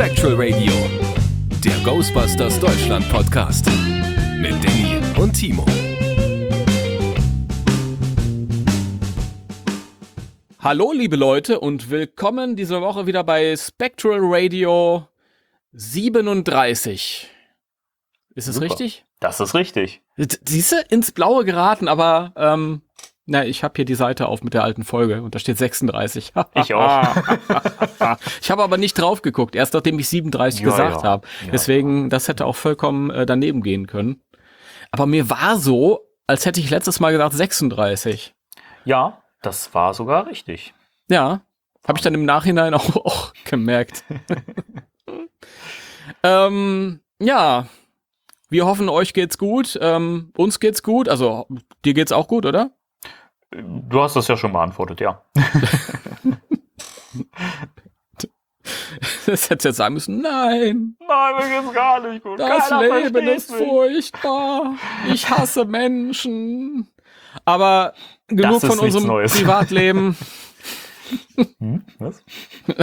Spectral Radio, der Ghostbusters Deutschland Podcast mit Danny und Timo. Hallo liebe Leute und willkommen diese Woche wieder bei Spectral Radio 37. Ist es richtig? Das ist richtig. Siehst du, ins Blaue geraten, aber ich habe hier die Seite auf mit der alten Folge und da steht 36. Ich auch. Ich habe aber nicht drauf geguckt, erst nachdem ich 37 gesagt habe. Deswegen, das hätte auch vollkommen daneben gehen können. Aber mir war so, als hätte ich letztes Mal gesagt 36. Ja, das war sogar richtig. Ja, habe ich dann im Nachhinein auch gemerkt. Ja, wir hoffen, euch geht's gut. Uns geht's gut. Also, dir geht's auch gut, oder? Du hast das ja schon beantwortet, ja. Das hättest du jetzt sagen müssen. Nein, mir geht's gar nicht gut. das Leben ist furchtbar. Ich hasse Menschen. Aber genug von unserem Privatleben. Was?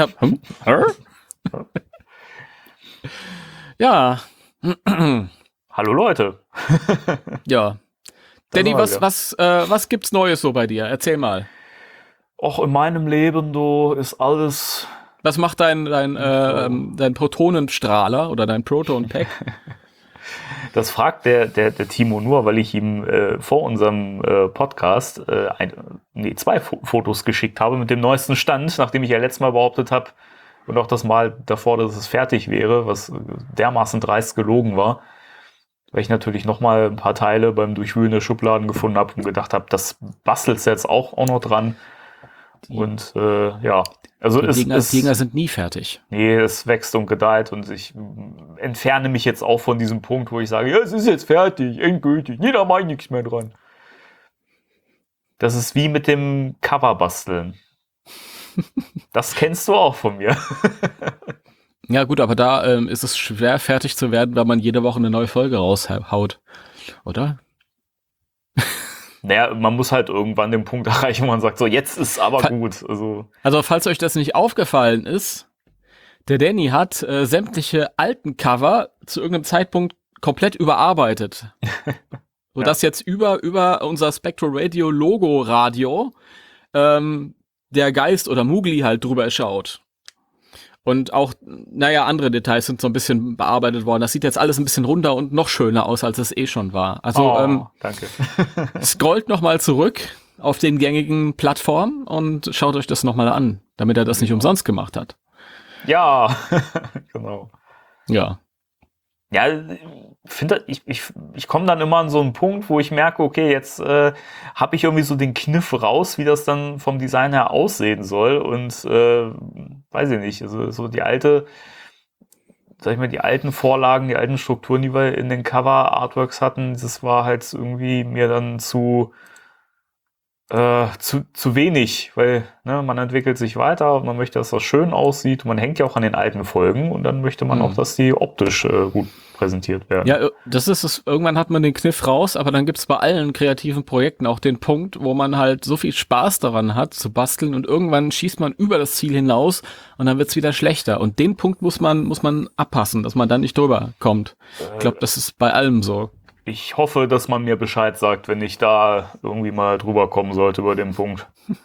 Ja. Hallo Leute. Ja. Danny, was gibt's Neues so bei dir? Erzähl mal. Och, in meinem Leben, du, ist alles... Was macht dein Protonenstrahler oder dein Proton-Pack? Das fragt der Timo nur, weil ich ihm vor unserem Podcast zwei Fotos geschickt habe mit dem neuesten Stand, nachdem ich ja letztes Mal behauptet habe und auch das Mal davor, dass es fertig wäre, was dermaßen dreist gelogen war. Weil ich natürlich nochmal ein paar Teile beim Durchwühlen der Schubladen gefunden habe und gedacht habe, das bastelst jetzt auch noch dran. Und ja, also die Dinger sind nie fertig. Nee, es wächst und gedeiht und ich entferne mich jetzt auch von diesem Punkt, wo ich sage, ja, es ist jetzt fertig, endgültig, da mache ich nichts mehr dran. Das ist wie mit dem Cover basteln. Das kennst du auch von mir. Ja gut, aber da ist es schwer fertig zu werden, weil man jede Woche eine neue Folge raushaut, oder? Naja, man muss halt irgendwann den Punkt erreichen, wo man sagt, so jetzt ist aber gut. Also falls euch das nicht aufgefallen ist, der Danny hat sämtliche alten Cover zu irgendeinem Zeitpunkt komplett überarbeitet. Sodass jetzt über unser Spectral Radio Logo Radio der Geist oder Mugli halt drüber schaut. Und auch, andere Details sind so ein bisschen bearbeitet worden. Das sieht jetzt alles ein bisschen runder und noch schöner aus, als es schon war. Also, danke. Scrollt nochmal zurück auf den gängigen Plattformen und schaut euch das nochmal an, damit er das nicht umsonst gemacht hat. Ja, genau. Ja. Ja, ich komme dann immer an so einen Punkt, wo ich merke, okay, jetzt habe ich irgendwie so den Kniff raus, wie das dann vom Design her aussehen soll und weiß ich nicht, also so die alten Vorlagen, die alten Strukturen, die wir in den Cover-Artworks hatten, das war halt irgendwie mir dann zu wenig, weil man entwickelt sich weiter und man möchte, dass das schön aussieht. Man hängt ja auch an den alten Folgen und dann möchte man auch, dass die optisch gut präsentiert werden. Ja, das ist es. Irgendwann hat man den Kniff raus, aber dann gibt's bei allen kreativen Projekten auch den Punkt, wo man halt so viel Spaß daran hat zu basteln und irgendwann schießt man über das Ziel hinaus und dann wird's wieder schlechter. Und den Punkt muss man abpassen, dass man dann nicht drüber kommt. Ich glaube, das ist bei allem so. Ich hoffe, dass man mir Bescheid sagt, wenn ich da irgendwie mal drüber kommen sollte über den Punkt.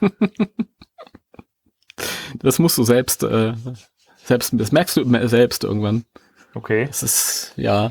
Das musst du selbst, das merkst du selbst irgendwann. Okay. Das ist,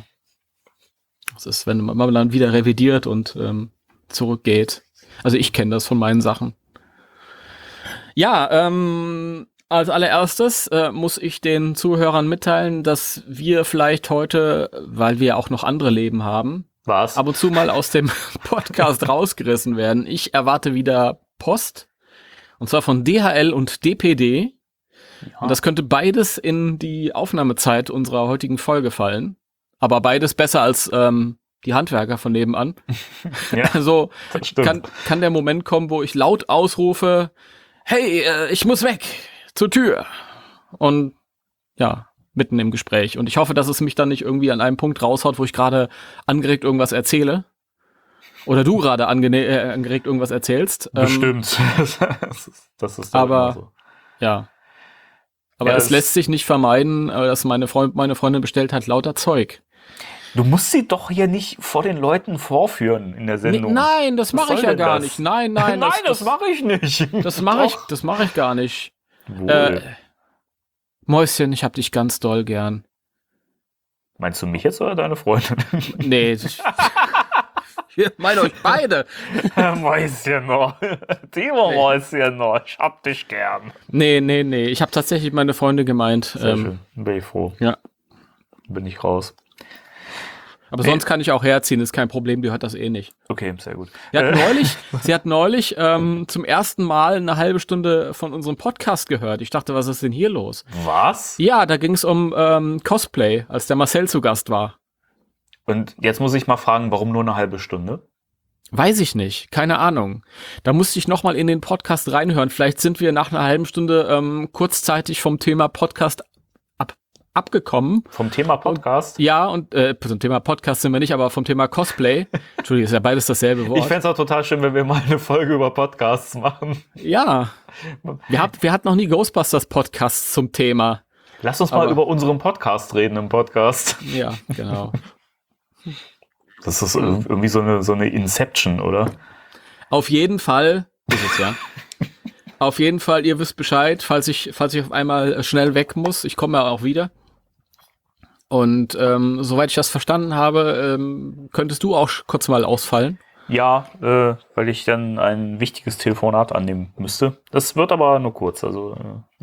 wenn man dann wieder revidiert und zurückgeht. Also ich kenne das von meinen Sachen. Ja, als allererstes muss ich den Zuhörern mitteilen, dass wir vielleicht heute, weil wir auch noch andere Leben haben, ab und zu mal aus dem Podcast rausgerissen werden. Ich erwarte wieder Post, und zwar von DHL und DPD. Ja. Und das könnte beides in die Aufnahmezeit unserer heutigen Folge fallen. Aber beides besser als die Handwerker von nebenan. Ja, also kann der Moment kommen, wo ich laut ausrufe, hey, ich muss weg zur Tür. Und ja, mitten im Gespräch. Und ich hoffe, dass es mich dann nicht irgendwie an einem Punkt raushaut, wo ich gerade angeregt irgendwas erzähle. Oder du gerade angeregt irgendwas erzählst. Bestimmt. Das ist aber so. Ja. Aber Ja, es lässt sich nicht vermeiden, dass meine Freundin bestellt hat lauter Zeug. Du musst sie doch hier nicht vor den Leuten vorführen in der Sendung. Nein, das Was mache ich soll ja denn gar das? nicht. Nein, Nein, das mache ich nicht. Das mache Doch. ich gar nicht. Wohl. Mäuschen, ich hab dich ganz doll gern. Meinst du mich jetzt oder deine Freundin? Nee, ich meine euch beide. Mäuschen noch. Timo Mäuschen noch. Ich hab dich gern. Nee. Ich habe tatsächlich meine Freunde gemeint. Sehr schön. Bin ich froh. Ja. Bin ich raus. Aber sonst kann ich auch herziehen, ist kein Problem, die hört das eh nicht. Okay, sehr gut. Sie hat neulich zum ersten Mal eine halbe Stunde von unserem Podcast gehört. Ich dachte, was ist denn hier los? Was? Ja, da ging es um Cosplay, als der Marcel zu Gast war. Und jetzt muss ich mal fragen, warum nur eine halbe Stunde? Weiß ich nicht, keine Ahnung. Da musste ich nochmal in den Podcast reinhören. Vielleicht sind wir nach einer halben Stunde kurzzeitig vom Thema Podcast abgekommen. Vom Thema Podcast? Ja, und zum Thema Podcast sind wir nicht, aber vom Thema Cosplay. Entschuldigung, ist ja beides dasselbe Wort. Ich fände es auch total schön, wenn wir mal eine Folge über Podcasts machen. Ja, wir hatten noch nie Ghostbusters-Podcasts zum Thema. Lass uns mal über unseren Podcast reden im Podcast. Ja, genau. Das ist irgendwie so eine Inception, oder? Auf jeden Fall, ist es ja. Auf jeden Fall, ihr wisst Bescheid, falls ich auf einmal schnell weg muss. Ich komme ja auch wieder. Und soweit ich das verstanden habe, könntest du auch kurz mal ausfallen. Ja, weil ich dann ein wichtiges Telefonat annehmen müsste. Das wird aber nur kurz. Also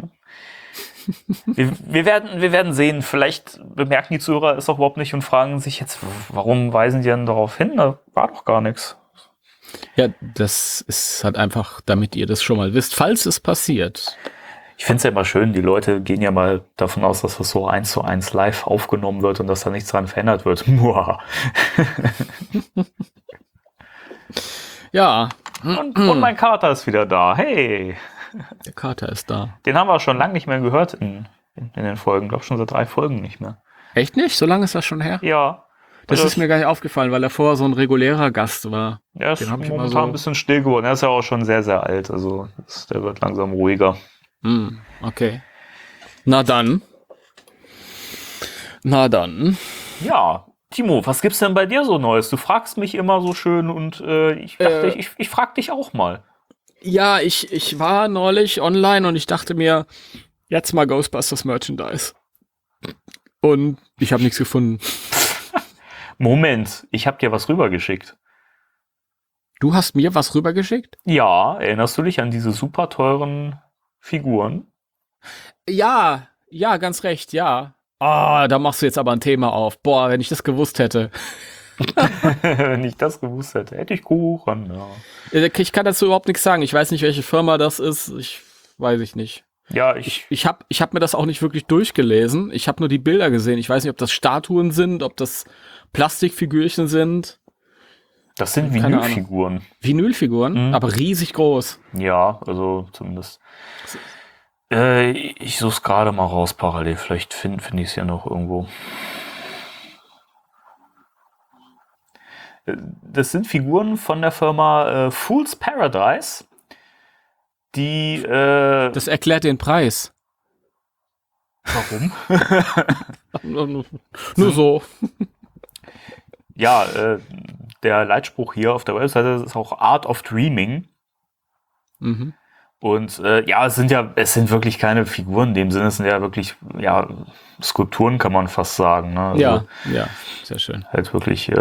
wir werden sehen. Vielleicht bemerken die Zuhörer es auch überhaupt nicht und fragen sich jetzt, warum weisen die denn darauf hin? Da war doch gar nichts. Ja, das ist halt einfach, damit ihr das schon mal wisst, falls es passiert. Ich finde es ja immer schön, die Leute gehen ja mal davon aus, dass das so 1:1 live aufgenommen wird und dass da nichts dran verändert wird. Ja. Und mein Kater ist wieder da. Hey! Der Kater ist da. Den haben wir schon lange nicht mehr gehört in den Folgen. Ich glaube schon seit 3 Folgen nicht mehr. Echt nicht? So lange ist das schon her? Ja. Das ist mir gar nicht aufgefallen, weil er vorher so ein regulärer Gast war. Er ist momentan ein bisschen still geworden. Er ist ja auch schon sehr, sehr alt. Also der wird langsam ruhiger. Okay. Na dann. Ja, Timo, was gibt's denn bei dir so Neues? Du fragst mich immer so schön und ich dachte, ich frag dich auch mal. Ja, ich war neulich online und ich dachte mir, jetzt mal Ghostbusters Merchandise. Und ich habe nichts gefunden. Moment, ich habe dir was rübergeschickt. Du hast mir was rübergeschickt? Ja, erinnerst du dich an diese super teuren Figuren? Ja, ganz recht, ja. Da machst du jetzt aber ein Thema auf. Boah, wenn ich das gewusst hätte. Wenn ich das gewusst hätte, hätte ich Kuchen. Ja. Ich kann dazu überhaupt nichts sagen. Ich weiß nicht, welche Firma das ist. Weiß ich nicht. Ja, ich hab mir das auch nicht wirklich durchgelesen. Ich habe nur die Bilder gesehen. Ich weiß nicht, ob das Statuen sind, ob das Plastikfigürchen sind. Das sind Vinylfiguren. Vinylfiguren? Aber riesig groß. Ja, also zumindest. Ich suche es gerade mal raus parallel. Vielleicht finde ich es ja noch irgendwo. Das sind Figuren von der Firma Fool's Paradise. Die. Das erklärt den Preis. Warum? Nur so. Ja, der Leitspruch hier auf der Webseite ist auch Art of Dreaming. Mhm. Und es sind wirklich keine Figuren in dem Sinne, es sind ja wirklich, Skulpturen kann man fast sagen. Ne? Also ja, sehr schön. Halt wirklich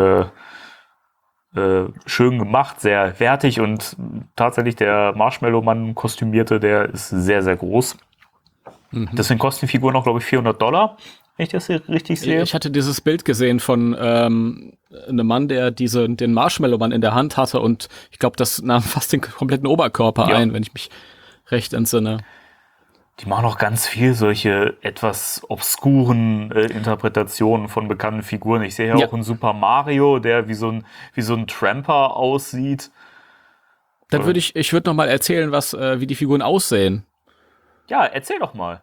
schön gemacht, sehr wertig und tatsächlich der Marshmallow-Mann kostümierte, der ist sehr, sehr groß. Mhm. Deswegen kosten die Figuren auch, glaube ich, $400, wenn ich das hier richtig sehe. Ich hatte dieses Bild gesehen von einem Mann, der den Marshmallow-Mann in der Hand hatte und ich glaube, das nahm fast den kompletten Oberkörper ein, wenn ich mich recht entsinne. Die machen auch ganz viel solche etwas obskuren Interpretationen von bekannten Figuren. Ich sehe ja auch einen Super Mario, der wie so ein Tramper aussieht. Dann würde ich würde noch mal erzählen, wie die Figuren aussehen. Ja, erzähl doch mal.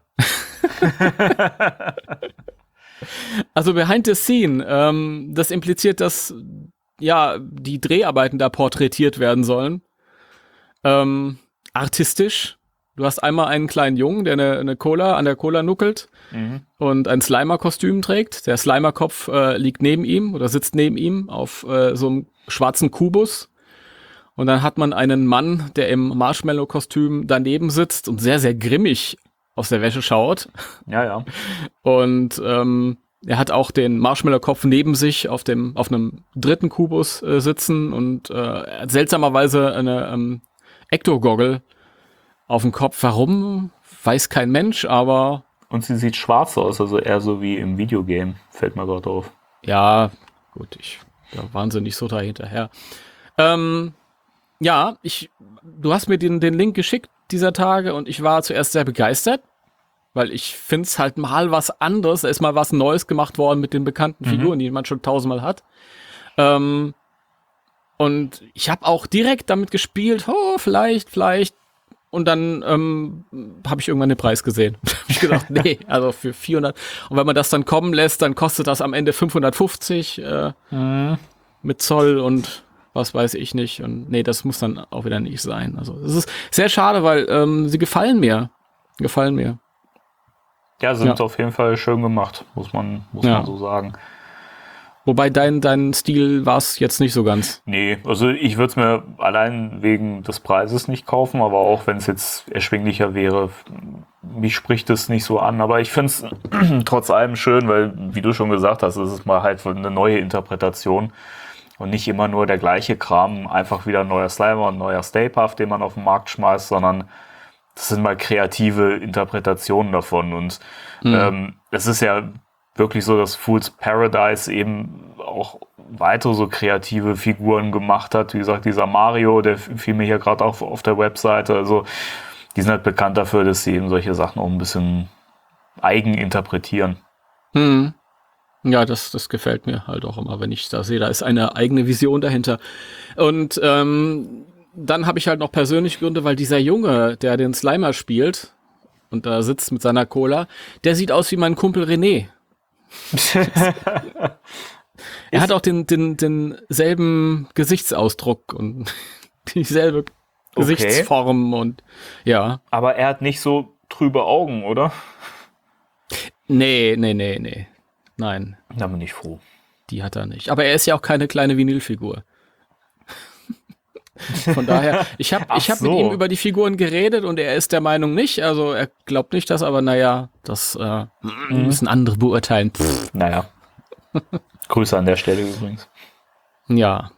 Also behind the scene, das impliziert, dass die Dreharbeiten da porträtiert werden sollen. Artistisch. Du hast einmal einen kleinen Jungen, der eine Cola an der Cola nuckelt und ein Slimer-Kostüm trägt. Der Slimer-Kopf liegt neben ihm oder sitzt neben ihm auf so einem schwarzen Kubus. Und dann hat man einen Mann, der im Marshmallow-Kostüm daneben sitzt und sehr, sehr grimmig aus der Wäsche schaut. Ja. Und er hat auch den Marshmallow-Kopf neben sich auf einem dritten Kubus sitzen und er hat seltsamerweise eine Ecto-Goggle auf dem Kopf. Warum? Weiß kein Mensch, aber... Und sie sieht schwarz aus, also eher so wie im Videogame, fällt mir gerade auf. Ja, gut, da waren sie nicht so dahinterher. Ja, du hast mir den Link geschickt dieser Tage und ich war zuerst sehr begeistert, weil ich finde es halt mal was anderes. Da ist mal was Neues gemacht worden mit den bekannten Figuren, die man schon 1000-mal hat. Und ich habe auch direkt damit gespielt, vielleicht. Und dann habe ich irgendwann den Preis gesehen. Hab ich gedacht, nee, also für 400. Und wenn man das dann kommen lässt, dann kostet das am Ende 550 mit Zoll und was weiß ich nicht. Und nee, das muss dann auch wieder nicht sein. Also es ist sehr schade, weil sie gefallen mir. Ja, sind auf jeden Fall schön gemacht, muss man so sagen. Wobei dein Stil war es jetzt nicht so ganz. Nee, also ich würde es mir allein wegen des Preises nicht kaufen, aber auch wenn es jetzt erschwinglicher wäre, mich spricht es nicht so an. Aber ich finde es trotz allem schön, weil, wie du schon gesagt hast, es ist mal halt eine neue Interpretation und nicht immer nur der gleiche Kram, einfach wieder ein neuer Slimer und ein neuer Stay Puft, den man auf den Markt schmeißt, sondern das sind mal kreative Interpretationen davon. Und es ist ja wirklich so, dass Fool's Paradise eben auch weitere so kreative Figuren gemacht hat. Wie gesagt, dieser Mario, der fiel mir hier gerade auf der Webseite. Also die sind halt bekannt dafür, dass sie eben solche Sachen auch ein bisschen eigen interpretieren. Ja, das gefällt mir halt auch immer, wenn ich da sehe, da ist eine eigene Vision dahinter. Und dann habe ich halt noch persönliche Gründe, weil dieser Junge, der den Slimer spielt und da sitzt mit seiner Cola, der sieht aus wie mein Kumpel René. Er hat auch denselben Gesichtsausdruck und dieselbe Gesichtsform und ja. Aber er hat nicht so trübe Augen, oder? Nee. Nein. Da bin ich froh. Die hat er nicht. Aber er ist ja auch keine kleine Vinylfigur. Von daher, ich hab mit ihm über die Figuren geredet und er ist der Meinung nicht. Also er glaubt nicht das, aber naja, das müssen andere beurteilen. Naja. Grüße an der Stelle übrigens. Ja.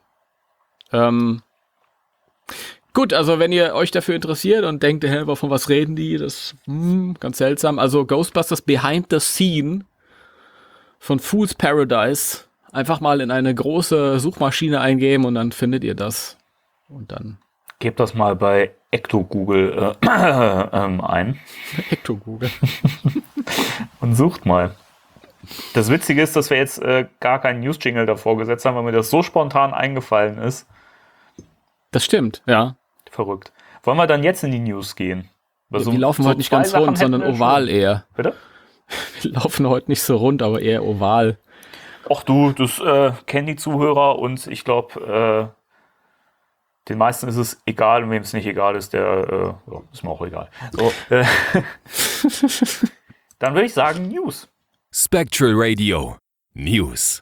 Gut, also wenn ihr euch dafür interessiert und denkt, von was reden die, das ganz seltsam. Also Ghostbusters Behind the Scene von Fool's Paradise einfach mal in eine große Suchmaschine eingeben und dann findet ihr das. Und dann gebt das mal bei Ecto-Google ein. Ecto-Google. Und sucht mal. Das Witzige ist, dass wir jetzt gar keinen News-Jingle davor gesetzt haben, weil mir das so spontan eingefallen ist. Das stimmt, ja. Verrückt. Wollen wir dann jetzt in die News gehen? Wir laufen heute nicht ganz rund, sondern oval eher. Bitte? Wir laufen heute nicht so rund, aber eher oval. Ach du, das kennen die Zuhörer und ich glaube, den meisten ist es egal und wem es nicht egal ist, der ist mir auch egal. So, dann würde ich sagen News. Spectral Radio News.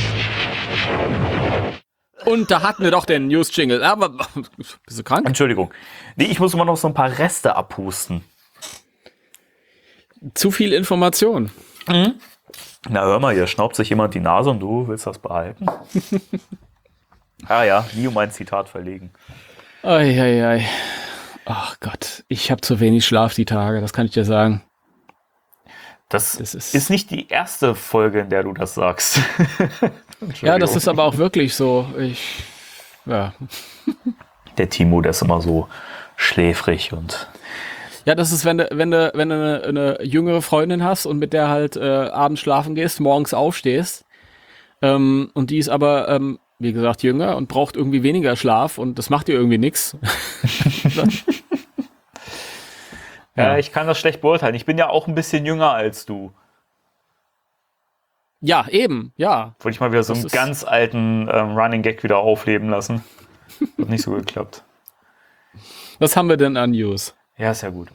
Und da hatten wir doch den News-Jingle. Aber bist du krank? Entschuldigung. Nee, ich muss immer noch so ein paar Reste abhusten. Zu viel Information. Na hör mal, hier schnaubt sich jemand die Nase und du willst das behalten? Ah ja, nie um ein Zitat verlegen. Ei. Ach Gott, ich habe zu wenig Schlaf die Tage, das kann ich dir sagen. Das ist nicht die erste Folge, in der du das sagst. Ja, das ist aber auch wirklich so. Ja. Der Timo, der ist immer so schläfrig und... Ja, das ist, wenn du eine jüngere Freundin hast und mit der halt abends schlafen gehst, morgens aufstehst und die ist aber, wie gesagt, jünger und braucht irgendwie weniger Schlaf und das macht ihr irgendwie nichts. Ja, ich kann das schlecht beurteilen. Ich bin ja auch ein bisschen jünger als du. Ja, eben, ja. Wollte ich mal wieder so einen ganz alten Running Gag wieder aufleben lassen. Hat nicht so geklappt. Was haben wir denn an News? Ja, ist ja gut.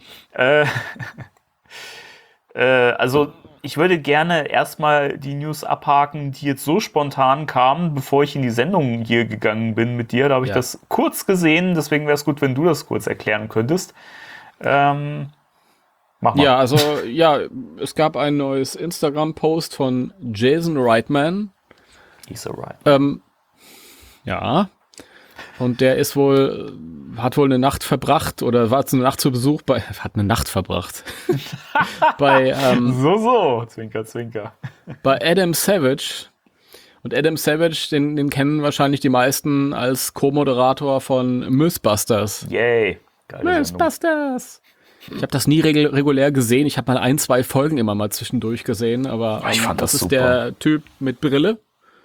Also ich würde gerne erstmal die News abhaken, die jetzt so spontan kamen, bevor ich in die Sendung hier gegangen bin mit dir. Da habe ich das kurz gesehen, deswegen wäre es gut, wenn du das kurz erklären könntest. Mach mal. Ja, also es gab ein neues Instagram-Post von Jason Reitman. He's alright. Ja. Und der hat wohl eine Nacht verbracht oder war eine Nacht zu Besuch hat eine Nacht verbracht. bei Zwinker, zwinker. Bei Adam Savage. Und Adam Savage, den kennen wahrscheinlich die meisten als Co-Moderator von Mythbusters. Yay. Geile Mythbusters! Ich habe das nie regulär gesehen. Ich habe mal 1-2 Folgen immer mal zwischendurch gesehen, aber ich fand das ist super. Der Typ mit Brille.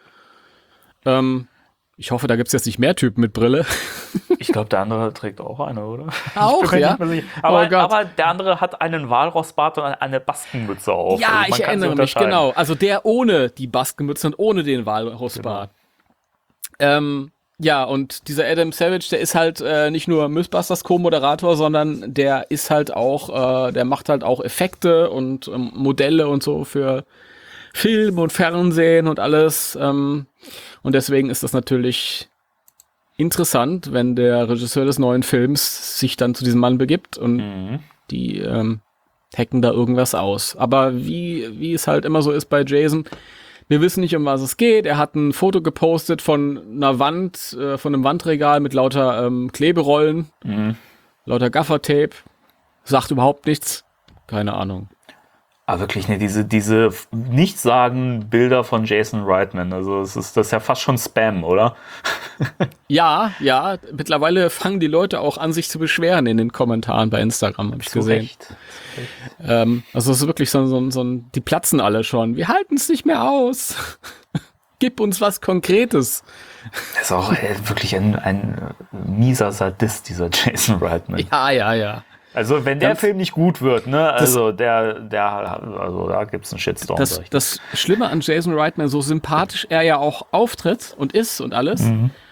Ich hoffe, da gibt es jetzt nicht mehr Typen mit Brille. Ich glaube, der andere trägt auch eine, oder? Auch, ja? Aber der andere hat einen Walrossbart und eine Baskenmütze auf. Ja, also ich erinnere mich, genau. Also der ohne die Baskenmütze und ohne den Walrossbart. Genau. Ja, und dieser Adam Savage, der ist halt nicht nur Mythbusters Co-Moderator, sondern der ist halt auch, der macht halt auch Effekte und Modelle und so für Film und Fernsehen und alles. Und deswegen ist das natürlich interessant, wenn der Regisseur des neuen Films sich dann zu diesem Mann begibt und die hacken da irgendwas aus. Aber wie es halt immer so ist bei Jason, wir wissen nicht, um was es geht. Er hat ein Foto gepostet von einer Wand, von einem Wandregal mit lauter Kleberollen, lauter Gaffertape. Sagt überhaupt nichts. Keine Ahnung. Aber wirklich, ne, diese nichtssagenden Bilder von Jason Reitman, also das ist ja fast schon Spam, oder? Ja, mittlerweile fangen die Leute auch an, sich zu beschweren in den Kommentaren bei Instagram, habe ich gesehen. Also es ist wirklich die platzen alle schon. Wir halten es nicht mehr aus. Gib uns was Konkretes. Das ist auch wirklich ein mieser Sadist, dieser Jason Reitman. Ja. Also wenn der Film nicht gut wird, ne, also da gibt's einen Shitstorm. Das Schlimme an Jason Reitman, so sympathisch er ja auch auftritt und ist und alles.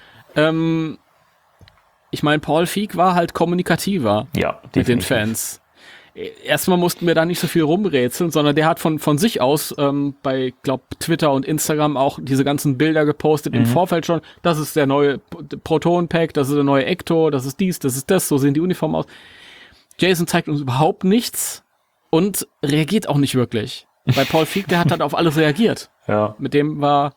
Ich meine, Paul Feig war halt kommunikativer mit den Fans. Erstmal mussten wir da nicht so viel rumrätseln, sondern der hat von sich aus bei, glaub, Twitter und Instagram auch diese ganzen Bilder gepostet im Vorfeld schon. Das ist der neue Proton-Pack, das ist der neue Ecto, das ist dies, das ist das, so sehen die Uniformen aus. Jason zeigt uns überhaupt nichts und reagiert auch nicht wirklich. Bei Paul Feig, der hat halt auf alles reagiert. Ja. Mit dem war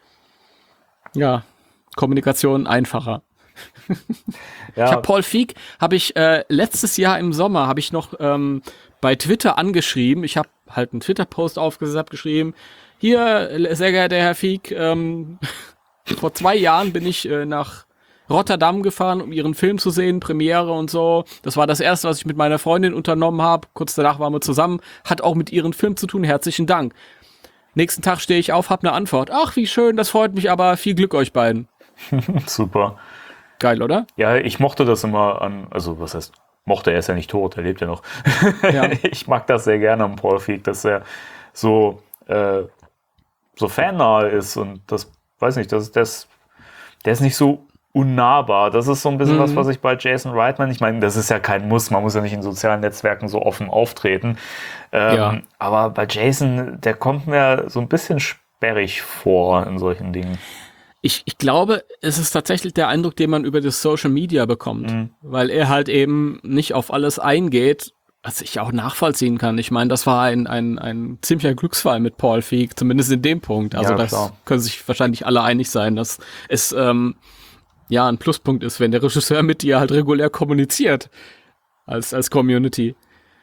Kommunikation einfacher. Ja. Ich habe Paul Feig, letztes Jahr im Sommer, habe ich noch bei Twitter angeschrieben. Ich habe halt einen Twitter-Post aufgesetzt, habe geschrieben, hier, sehr geehrter Herr Feig, vor 2 Jahren bin ich nach Rotterdam gefahren, um ihren Film zu sehen, Premiere und so. Das war das erste, was ich mit meiner Freundin unternommen habe. Kurz danach waren wir zusammen. Hat auch mit ihrem Film zu tun. Herzlichen Dank. Nächsten Tag stehe ich auf, habe eine Antwort. Ach, wie schön, das freut mich aber. Viel Glück euch beiden. Super. Geil, oder? Ja, ich mochte das immer also was heißt, mochte, er ist ja nicht tot, er lebt ja noch. Ja. Ich mag das sehr gerne am Paul Feig, dass er so fannahe ist und das, weiß nicht, der ist nicht so unnahbar. Das ist so ein bisschen was ich bei Jason Reitman, ich meine, das ist ja kein Muss, man muss ja nicht in sozialen Netzwerken so offen auftreten. Aber bei Jason, der kommt mir so ein bisschen sperrig vor in solchen Dingen. Ich glaube, es ist tatsächlich der Eindruck, den man über das Social Media bekommt, weil er halt eben nicht auf alles eingeht, was ich auch nachvollziehen kann. Ich meine, das war ein ziemlicher Glücksfall mit Paul Feig, zumindest in dem Punkt. Also das können sich wahrscheinlich alle einig sein, dass es ein Pluspunkt ist, wenn der Regisseur mit dir halt regulär kommuniziert als Community.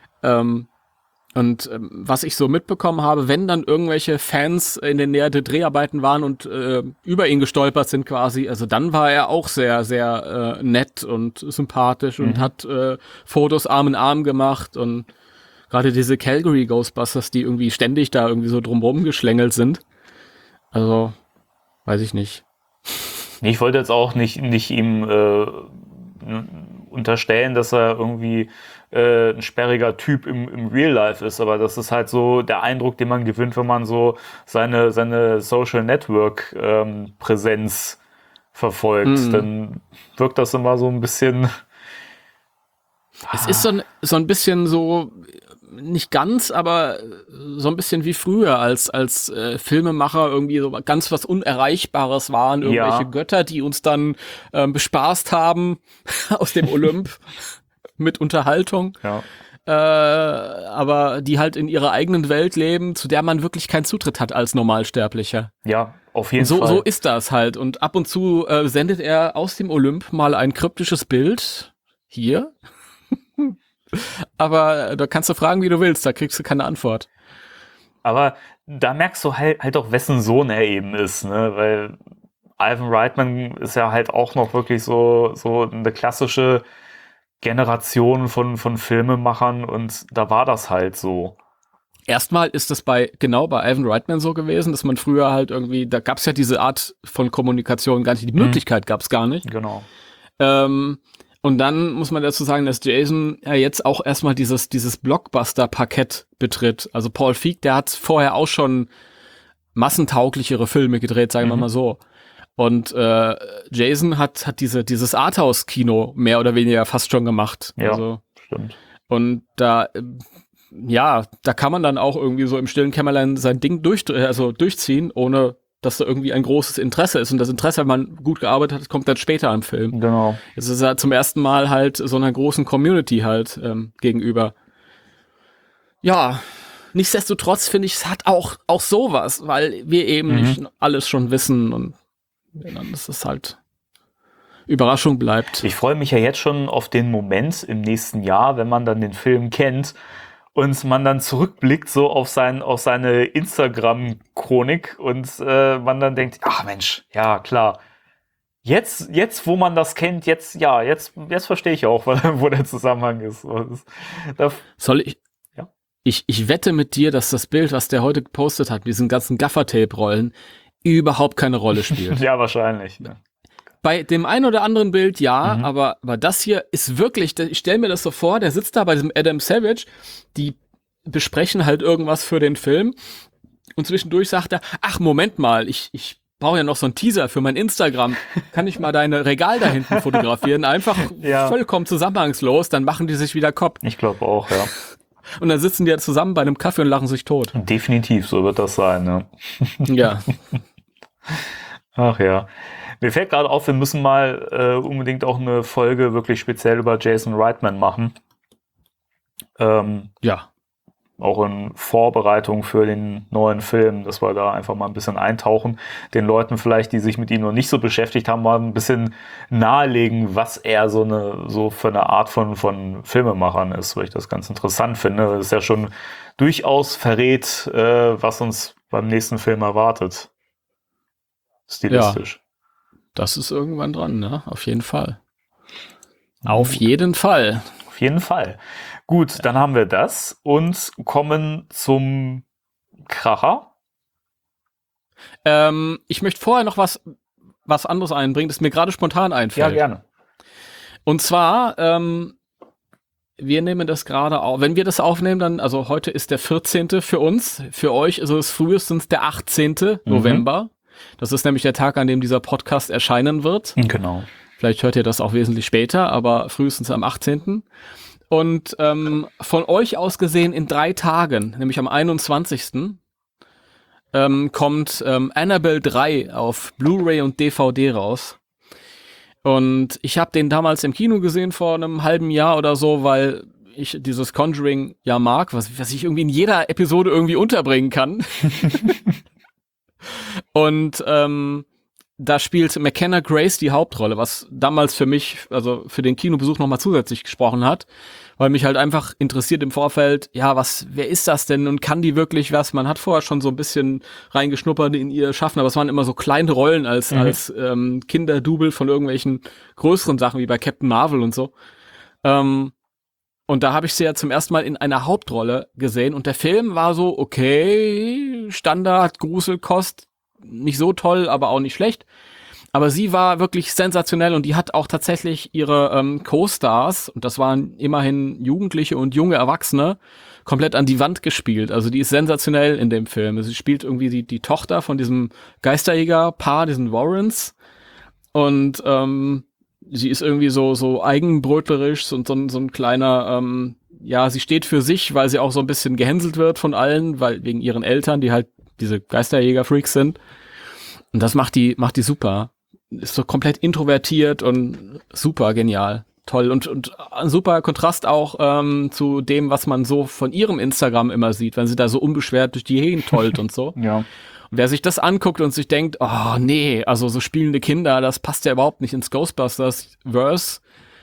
Was ich so mitbekommen habe, wenn dann irgendwelche Fans in der Nähe der Dreharbeiten waren und über ihn gestolpert sind quasi, also dann war er auch sehr, sehr nett und sympathisch und hat Fotos Arm in Arm gemacht und gerade diese Calgary Ghostbusters, die irgendwie ständig da irgendwie so drumherum geschlängelt sind. Also, weiß ich nicht. Ich wollte jetzt auch nicht ihm unterstellen, dass er irgendwie ein sperriger Typ im Real Life ist, aber das ist halt so der Eindruck, den man gewinnt, wenn man so seine Social Network Präsenz verfolgt. Dann wirkt das immer so ein bisschen Es ist so ein bisschen so, nicht ganz, aber so ein bisschen wie früher, als Filmemacher irgendwie so ganz was Unerreichbares waren, irgendwelche Götter, die uns dann bespaßt haben aus dem Olymp mit Unterhaltung. Ja. Aber die halt in ihrer eigenen Welt leben, zu der man wirklich keinen Zutritt hat als Normalsterblicher. Ja, auf jeden Fall. So ist das halt. Und ab und zu sendet er aus dem Olymp mal ein kryptisches Bild. Hier. Aber da kannst du fragen, wie du willst, da kriegst du keine Antwort. Aber da merkst du halt auch, wessen Sohn er eben ist, ne? Weil Ivan Reitman ist ja halt auch noch wirklich so eine klassische Generation von Filmemachern und da war das halt so. Erstmal ist es bei Ivan Reitman so gewesen, dass man früher halt irgendwie, da gab es ja diese Art von Kommunikation gar nicht, die Möglichkeit gab es gar nicht. Genau. Und dann muss man dazu sagen, dass Jason ja jetzt auch erstmal dieses Blockbuster-Parkett betritt. Also Paul Feig, der hat vorher auch schon massentauglichere Filme gedreht, sagen wir mal so. Und Jason hat dieses Arthouse-Kino mehr oder weniger fast schon gemacht. Ja, also, stimmt. Und da kann man dann auch irgendwie so im stillen Kämmerlein sein Ding durchziehen, ohne dass da irgendwie ein großes Interesse ist. Und das Interesse, wenn man gut gearbeitet hat, kommt dann später im Film. Genau. Jetzt ist er zum ersten Mal halt so einer großen Community halt gegenüber. Ja, nichtsdestotrotz finde ich, es hat auch sowas, weil wir eben nicht alles schon wissen und dann ist es halt Überraschung bleibt. Ich freue mich ja jetzt schon auf den Moment im nächsten Jahr, wenn man dann den Film kennt und man dann zurückblickt so auf seine Instagram-Chronik und man dann denkt, ach Mensch, ja klar, jetzt wo man das kennt, jetzt verstehe ich auch, wo der Zusammenhang ist. Soll ich? Ja. Ich wette mit dir, dass das Bild, was der heute gepostet hat, mit diesen ganzen Gaffertape-Rollen, überhaupt keine Rolle spielt. Ja, wahrscheinlich. Ja. Bei dem einen oder anderen Bild ja, aber das hier ist wirklich, ich stelle mir das so vor, der sitzt da bei diesem Adam Savage, die besprechen halt irgendwas für den Film und zwischendurch sagt er, ach Moment mal, ich brauche ja noch so einen Teaser für mein Instagram, kann ich mal deine Regal da hinten fotografieren, einfach vollkommen zusammenhangslos, dann machen die sich wieder Kopf. Ich glaube auch, ja. Und dann sitzen die ja zusammen bei einem Kaffee und lachen sich tot. Definitiv, so wird das sein, ne? Ja. Ach ja. Mir fällt gerade auf, wir müssen mal unbedingt auch eine Folge wirklich speziell über Jason Reitman machen. Ja. Auch in Vorbereitung für den neuen Film, dass wir da einfach mal ein bisschen eintauchen, den Leuten vielleicht, die sich mit ihm noch nicht so beschäftigt haben, mal ein bisschen nahelegen, was er so für eine Art von Filmemachern ist, weil ich das ganz interessant finde. Das ist ja schon durchaus verrät, was uns beim nächsten Film erwartet. Stilistisch. Ja, das ist irgendwann dran, ne? Auf jeden Fall. Auf jeden Fall. Auf jeden Fall. Gut, dann haben wir das und kommen zum Kracher. Ich möchte vorher noch was anderes einbringen, das mir gerade spontan einfällt. Ja, gerne. Und zwar, wir nehmen das gerade auf. Wenn wir das aufnehmen, dann, also heute ist der 14. für uns. Für euch ist es frühestens der 18. November. Das ist nämlich der Tag, an dem dieser Podcast erscheinen wird. Genau. Vielleicht hört ihr das auch wesentlich später, aber frühestens am 18. Und von euch aus gesehen in 3 Tagen, nämlich am 21. Kommt Annabelle 3 auf Blu-ray und DVD raus. Und ich habe den damals im Kino gesehen vor einem halben Jahr oder so, weil ich dieses Conjuring ja mag, was ich irgendwie in jeder Episode irgendwie unterbringen kann. Und da spielt McKenna Grace die Hauptrolle, was damals für mich, also für den Kinobesuch nochmal zusätzlich gesprochen hat, weil mich halt einfach interessiert im Vorfeld, ja, wer ist das denn und kann die wirklich was? Man hat vorher schon so ein bisschen reingeschnuppert in ihr Schaffen, aber es waren immer so kleine Rollen als Kinderdouble von irgendwelchen größeren Sachen, wie bei Captain Marvel und so. Und da habe ich sie ja zum ersten Mal in einer Hauptrolle gesehen und der Film war so, okay, Standard, Gruselkost, nicht so toll, aber auch nicht schlecht. Aber sie war wirklich sensationell und die hat auch tatsächlich ihre Co-Stars, und das waren immerhin Jugendliche und junge Erwachsene, komplett an die Wand gespielt. Also die ist sensationell in dem Film. Sie spielt irgendwie die Tochter von diesem Geisterjäger-Paar, diesen Warrens. Und sie ist irgendwie so eigenbrötlerisch und so ein kleiner, sie steht für sich, weil sie auch so ein bisschen gehänselt wird von allen, weil wegen ihren Eltern, die halt diese Geisterjäger-Freaks sind. Und das macht die super. Ist so komplett introvertiert und super genial. Toll. Und ein super Kontrast auch zu dem, was man so von ihrem Instagram immer sieht, wenn sie da so unbeschwert durch die Gegend tollt und so. Ja. Und wer sich das anguckt und sich denkt, oh nee, also so spielende Kinder, das passt ja überhaupt nicht ins Ghostbusters-Verse,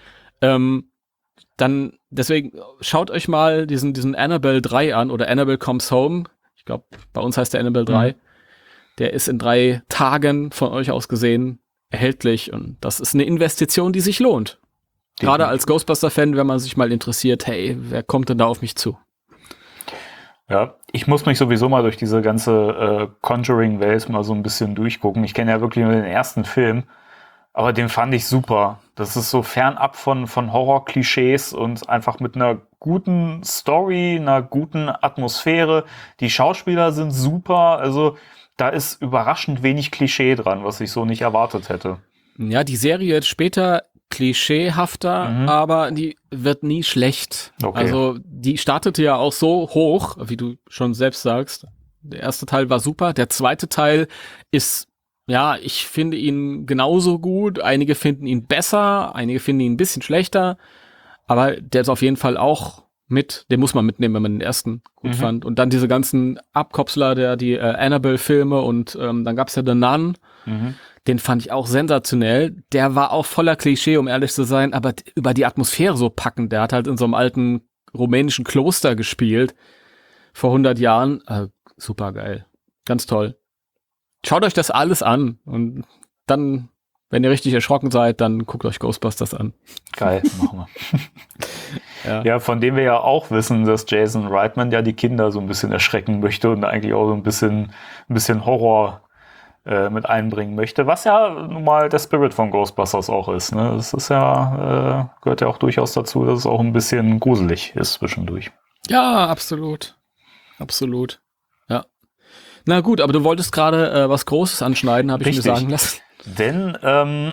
dann deswegen schaut euch mal diesen Annabelle 3 an oder Annabelle Comes Home. Ich glaube, bei uns heißt der Annabelle 3. Der ist in 3 Tagen von euch aus gesehen erhältlich und das ist eine Investition, die sich lohnt. Gerade als Ghostbuster-Fan, wenn man sich mal interessiert, hey, wer kommt denn da auf mich zu? Ja, ich muss mich sowieso mal durch diese ganze Conjuring-Welt mal so ein bisschen durchgucken. Ich kenne ja wirklich nur den ersten Film, aber den fand ich super. Das ist so fernab von Horror-Klischees und einfach mit einer guten Story, einer guten Atmosphäre. Die Schauspieler sind super, also da ist überraschend wenig Klischee dran, was ich so nicht erwartet hätte. Ja, die Serie jetzt später klischeehafter, aber die wird nie schlecht. Okay. Also die startete ja auch so hoch, wie du schon selbst sagst. Der erste Teil war super, der zweite Teil ist, ja, ich finde ihn genauso gut. Einige finden ihn besser, einige finden ihn ein bisschen schlechter, aber der ist auf jeden Fall auch den muss man mitnehmen, wenn man den ersten gut fand. Und dann diese ganzen Abkopsler, die Annabelle-Filme und dann gab's ja The Nun. Den fand ich auch sensationell. Der war auch voller Klischee, um ehrlich zu sein, aber über die Atmosphäre so packend. Der hat halt in so einem alten rumänischen Kloster gespielt vor 100 Jahren. Super geil. Ganz toll. Schaut euch das alles an und dann, wenn ihr richtig erschrocken seid, dann guckt euch Ghostbusters an. Geil, machen wir. Ja, von dem wir ja auch wissen, dass Jason Reitman ja die Kinder so ein bisschen erschrecken möchte und eigentlich auch so ein bisschen Horror mit einbringen möchte, was ja nun mal der Spirit von Ghostbusters auch ist. Ne? Das ist ja, gehört ja auch durchaus dazu, dass es auch ein bisschen gruselig ist zwischendurch. Ja, absolut. Absolut. Ja. Na gut, aber du wolltest gerade was Großes anschneiden, habe ich mir sagen lassen. Denn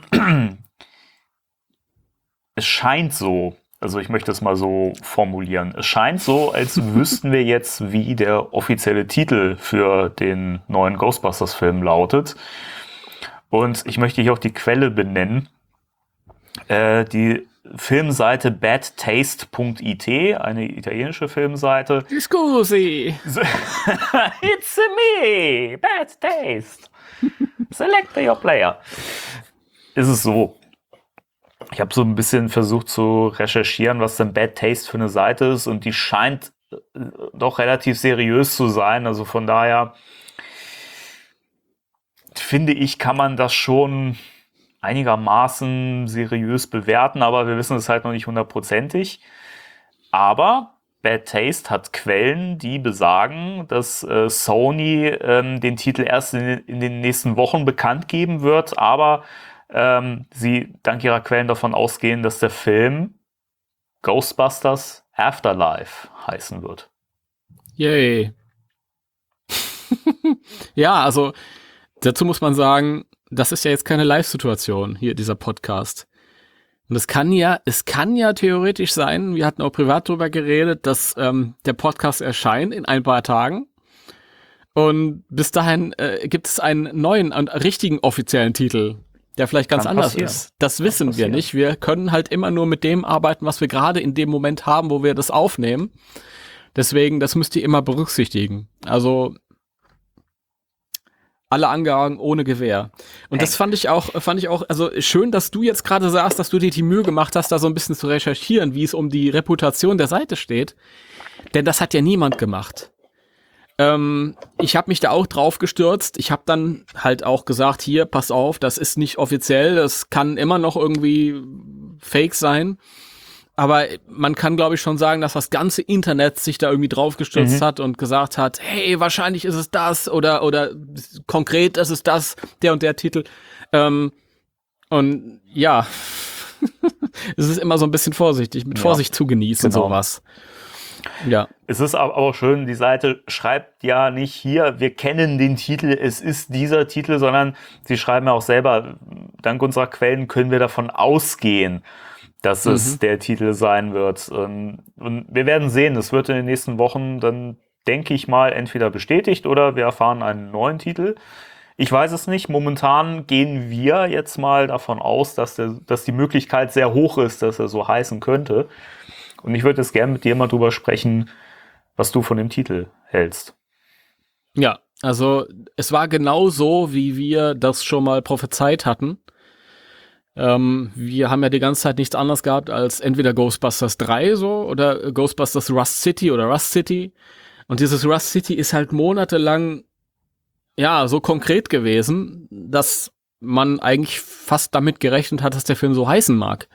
es scheint so, also ich möchte es mal so formulieren, es scheint so, als wüssten wir jetzt, wie der offizielle Titel für den neuen Ghostbusters-Film lautet. Und ich möchte hier auch die Quelle benennen. Die Filmseite badtaste.it, eine italienische Filmseite. Scusi! It's me, Bad Taste. Select your player. Ist es so. Ich habe so ein bisschen versucht zu recherchieren, was denn Bad Taste für eine Seite ist und die scheint doch relativ seriös zu sein. Also von daher finde ich, kann man das schon einigermaßen seriös bewerten, aber wir wissen es halt noch nicht hundertprozentig. Aber Bad Taste hat Quellen, die besagen, dass Sony den Titel erst in den nächsten Wochen bekannt geben wird, aber sie dank ihrer Quellen davon ausgehen, dass der Film Ghostbusters Afterlife heißen wird. Yay. Ja, also dazu muss man sagen, das ist ja jetzt keine Live-Situation hier, dieser Podcast. Und es kann ja theoretisch sein, wir hatten auch privat drüber geredet, dass der Podcast erscheint in ein paar Tagen. Und bis dahin gibt es einen neuen, einen richtigen offiziellen Titel, der vielleicht ganz anders ist. Das wissen wir nicht. Wir können halt immer nur mit dem arbeiten, was wir gerade in dem Moment haben, wo wir das aufnehmen. Deswegen, das müsst ihr immer berücksichtigen. Also alle Angaben ohne Gewähr. Und das fand ich auch, also schön, dass du jetzt gerade sagst, dass du dir die Mühe gemacht hast, da so ein bisschen zu recherchieren, wie es um die Reputation der Seite steht. Denn das hat ja niemand gemacht. Ich habe mich da auch drauf gestürzt. Ich habe dann halt auch gesagt, hier, pass auf, das ist nicht offiziell, das kann immer noch irgendwie fake sein. Aber man kann, glaube ich, schon sagen, dass das ganze Internet sich da irgendwie drauf gestürzt hat und gesagt hat, hey, wahrscheinlich ist es das oder konkret ist es das, der und der Titel. Und ja, es ist immer so ein bisschen vorsichtig, mit Vorsicht zu genießen, sowas. Ja. Es ist aber auch schön, die Seite schreibt ja nicht hier, wir kennen den Titel, es ist dieser Titel, sondern sie schreiben ja auch selber, dank unserer Quellen können wir davon ausgehen, dass es der Titel sein wird. Und wir werden sehen, es wird in den nächsten Wochen dann, denke ich mal, entweder bestätigt oder wir erfahren einen neuen Titel. Ich weiß es nicht. Momentan gehen wir jetzt mal davon aus, dass die Möglichkeit sehr hoch ist, dass er so heißen könnte. Und ich würde jetzt gerne mit dir mal drüber sprechen, was du von dem Titel hältst. Ja, also es war genau so, wie wir das schon mal prophezeit hatten. Wir haben ja die ganze Zeit nichts anderes gehabt als entweder Ghostbusters 3 so oder Ghostbusters Rust City oder Rust City. Und dieses Rust City ist halt monatelang ja so konkret gewesen, dass man eigentlich fast damit gerechnet hat, dass der Film so heißen mag.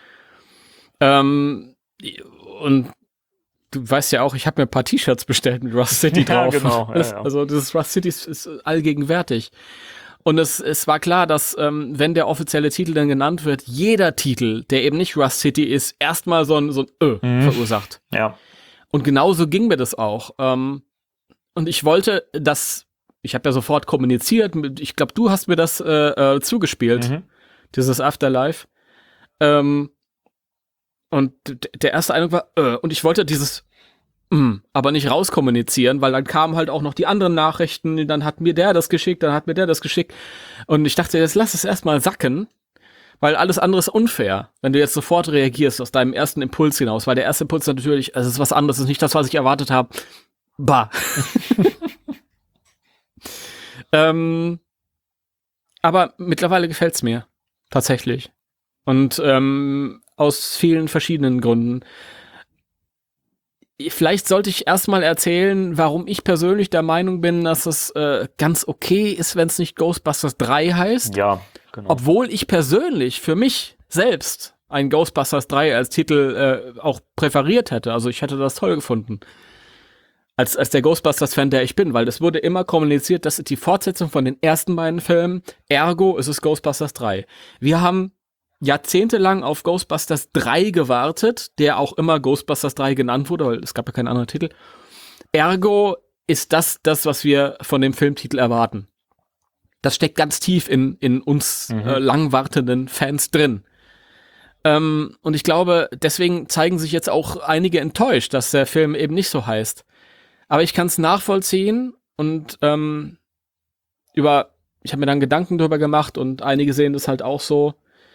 Und du weißt ja auch, ich habe mir ein paar T-Shirts bestellt mit Rust City drauf. Ja, genau. Ja. Also dieses Rust City ist allgegenwärtig. Und es war klar, dass wenn der offizielle Titel dann genannt wird, jeder Titel, der eben nicht Rust City ist, erstmal so ein verursacht. Ja. Und genauso ging mir das auch. Und ich wollte, ich habe ja sofort kommuniziert, ich glaube, du hast mir das zugespielt, dieses Afterlife. Und der erste Eindruck war, und ich wollte dieses aber nicht rauskommunizieren, weil dann kamen halt auch noch die anderen Nachrichten, dann hat mir der das geschickt, dann hat mir der das geschickt. Und ich dachte, jetzt lass es erstmal sacken, weil alles andere ist unfair, wenn du jetzt sofort reagierst aus deinem ersten Impuls hinaus, weil der erste Impuls natürlich, es ist was anderes, es ist nicht das, was ich erwartet habe. Bah. Aber mittlerweile gefällt's mir. Tatsächlich. Und aus vielen verschiedenen Gründen. Vielleicht sollte ich erstmal erzählen, warum ich persönlich der Meinung bin, dass es ganz okay ist, wenn es nicht Ghostbusters 3 heißt. Ja, genau. Obwohl ich persönlich für mich selbst ein Ghostbusters 3 als Titel auch präferiert hätte. Also ich hätte das toll gefunden. Als der Ghostbusters-Fan, der ich bin, weil das wurde immer kommuniziert, das ist die Fortsetzung von den ersten beiden Filmen. Ergo ist es Ghostbusters 3. Wir haben jahrzehntelang auf Ghostbusters 3 gewartet, der auch immer Ghostbusters 3 genannt wurde, weil es gab ja keinen anderen Titel. Ergo ist das, was wir von dem Filmtitel erwarten. Das steckt ganz tief in uns lang wartenden Fans drin. Und ich glaube, deswegen zeigen sich jetzt auch einige enttäuscht, dass der Film eben nicht so heißt. Aber ich kann es nachvollziehen und ich habe mir dann Gedanken drüber gemacht und einige sehen das halt auch so.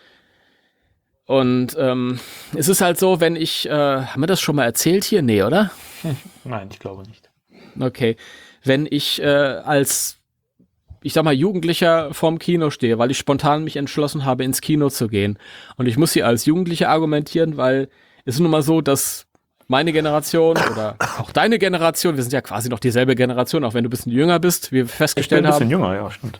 Und es ist halt so, wenn ich, haben wir das schon mal erzählt hier? Nee, oder? Nein, ich glaube nicht. Okay. Wenn ich als, ich sag mal, Jugendlicher vorm Kino stehe, weil ich spontan mich entschlossen habe, ins Kino zu gehen. Und ich muss hier als Jugendlicher argumentieren, weil es ist nun mal so, dass meine Generation oder auch deine Generation, wir sind ja quasi noch dieselbe Generation, auch wenn du ein bisschen jünger bist, wie wir festgestellt haben. Ich bin ein bisschen jünger, ja, stimmt.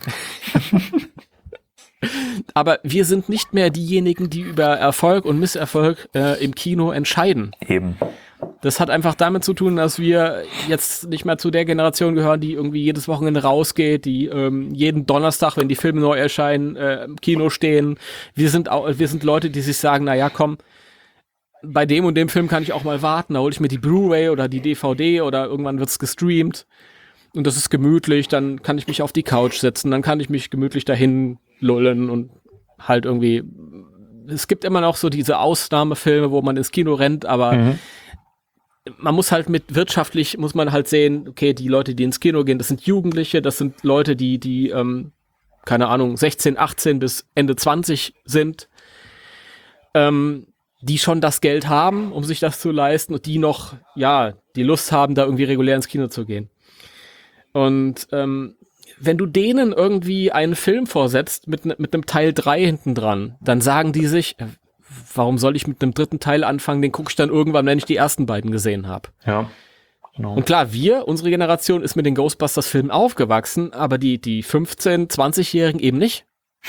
Aber wir sind nicht mehr diejenigen, die über Erfolg und Misserfolg im Kino entscheiden. Eben. Das hat einfach damit zu tun, dass wir jetzt nicht mehr zu der Generation gehören, die irgendwie jedes Wochenende rausgeht, die jeden Donnerstag, wenn die Filme neu erscheinen, im Kino stehen. Wir sind Leute, die sich sagen, naja, komm, bei dem und dem Film kann ich auch mal warten, da hole ich mir die Blu-ray oder die DVD oder irgendwann wird's gestreamt und das ist gemütlich, dann kann ich mich auf die Couch setzen, dann kann ich mich gemütlich dahin lullen und halt irgendwie, es gibt immer noch so diese Ausnahmefilme, wo man ins Kino rennt, aber man muss halt wirtschaftlich muss man halt sehen, okay, die Leute, die ins Kino gehen, das sind Jugendliche, das sind Leute, die keine Ahnung, 16, 18 bis Ende 20 sind, die schon das Geld haben, um sich das zu leisten und die noch, ja, die Lust haben, da irgendwie regulär ins Kino zu gehen. Und wenn du denen irgendwie einen Film vorsetzt mit einem Teil 3 hinten dran, dann sagen die sich, warum soll ich mit einem dritten Teil anfangen, den gucke ich dann irgendwann, wenn ich die ersten beiden gesehen habe. Ja, genau. Und klar, unsere Generation ist mit den Ghostbusters-Filmen aufgewachsen, aber die 15-, 20-Jährigen eben nicht.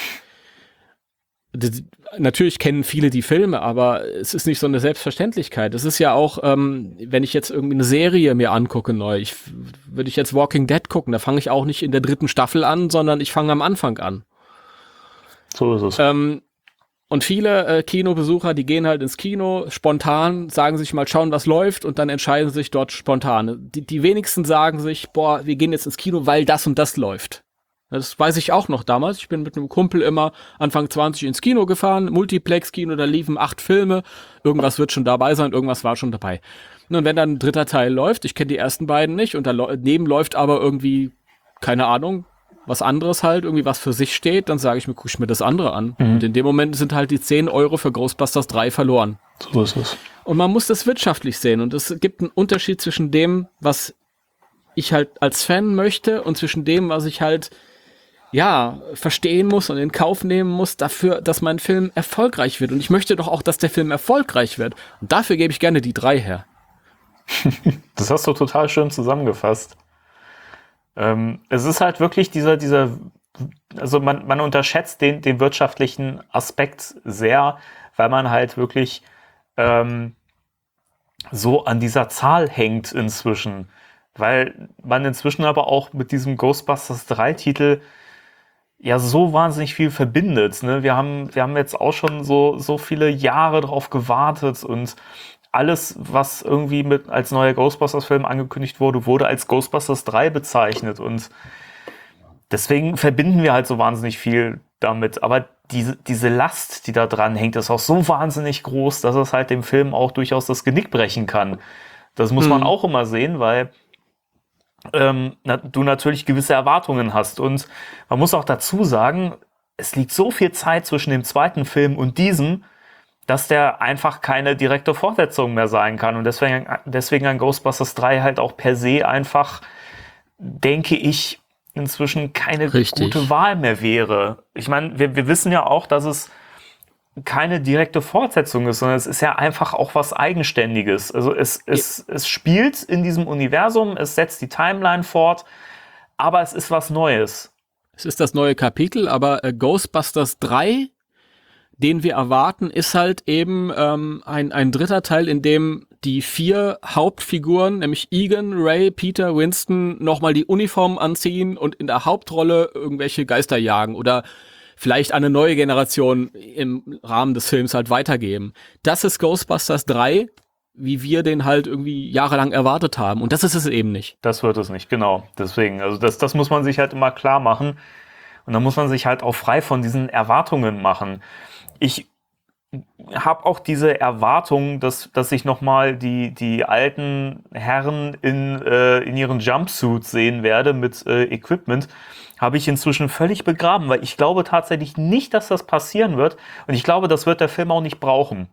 Natürlich kennen viele die Filme, aber es ist nicht so eine Selbstverständlichkeit. Es ist ja auch, wenn ich jetzt irgendwie eine Serie mir angucke neu, würde ich jetzt Walking Dead gucken, da fange ich auch nicht in der 3. Staffel an, sondern ich fange am Anfang an. So ist es. Und viele Kinobesucher, die gehen halt ins Kino spontan, sagen sich mal schauen, was läuft und dann entscheiden sich dort spontan. Die wenigsten sagen sich, boah, wir gehen jetzt ins Kino, weil das und das läuft. Das weiß ich auch noch damals. Ich bin mit einem Kumpel immer Anfang 20 ins Kino gefahren, Multiplex-Kino, da liefen 8 Filme, irgendwas wird schon dabei sein, irgendwas war schon dabei. Und wenn dann ein dritter Teil läuft, ich kenne die ersten beiden nicht und daneben läuft aber irgendwie, keine Ahnung, was anderes halt, irgendwie was für sich steht, dann sage ich mir, guck ich mir das andere an. Und in dem Moment sind halt die 10 Euro für Ghostbusters 3 verloren. So ist es. Und man muss das wirtschaftlich sehen. Und es gibt einen Unterschied zwischen dem, was ich halt als Fan möchte und zwischen dem, was ich halt, ja, verstehen muss und in Kauf nehmen muss, dafür, dass mein Film erfolgreich wird. Und ich möchte doch auch, dass der Film erfolgreich wird. Und dafür gebe ich gerne die 3 her. Das hast du total schön zusammengefasst. Es ist halt wirklich also man unterschätzt den wirtschaftlichen Aspekt sehr, weil man halt wirklich so an dieser Zahl hängt inzwischen. Weil man inzwischen aber auch mit diesem Ghostbusters 3 Titel ja so wahnsinnig viel verbindet. Ne? Wir haben jetzt auch schon so viele Jahre drauf gewartet und alles, was irgendwie als neuer Ghostbusters-Film angekündigt wurde als Ghostbusters 3 bezeichnet. Und deswegen verbinden wir halt so wahnsinnig viel damit. Aber diese Last, die da dran hängt, ist auch so wahnsinnig groß, dass es halt dem Film auch durchaus das Genick brechen kann. Das muss man auch immer sehen, weil du natürlich gewisse Erwartungen hast. Und man muss auch dazu sagen, es liegt so viel Zeit zwischen dem zweiten Film und diesem, dass der einfach keine direkte Fortsetzung mehr sein kann. Und deswegen an Ghostbusters 3 halt auch per se einfach, denke ich, inzwischen keine gute Wahl mehr wäre. Ich meine, wir wissen ja auch, dass es keine direkte Fortsetzung ist, sondern es ist ja einfach auch was Eigenständiges. Also es spielt in diesem Universum, es setzt die Timeline fort, aber es ist was Neues. Es ist das neue Kapitel, aber Ghostbusters 3, den wir erwarten, ist halt eben ein dritter Teil, in dem die 4 Hauptfiguren, nämlich Egan, Ray, Peter, Winston, nochmal die Uniform anziehen und in der Hauptrolle irgendwelche Geister jagen oder vielleicht eine neue Generation im Rahmen des Films halt weitergeben. Das ist Ghostbusters 3, wie wir den halt irgendwie jahrelang erwartet haben. Und das ist es eben nicht. Das wird es nicht, genau. Deswegen, also das muss man sich halt immer klar machen. Und dann muss man sich halt auch frei von diesen Erwartungen machen. Ich habe auch diese Erwartung, dass ich nochmal die alten Herren in ihren Jumpsuits sehen werde mit Equipment, habe ich inzwischen völlig begraben, weil ich glaube tatsächlich nicht, dass das passieren wird. Und ich glaube, das wird der Film auch nicht brauchen.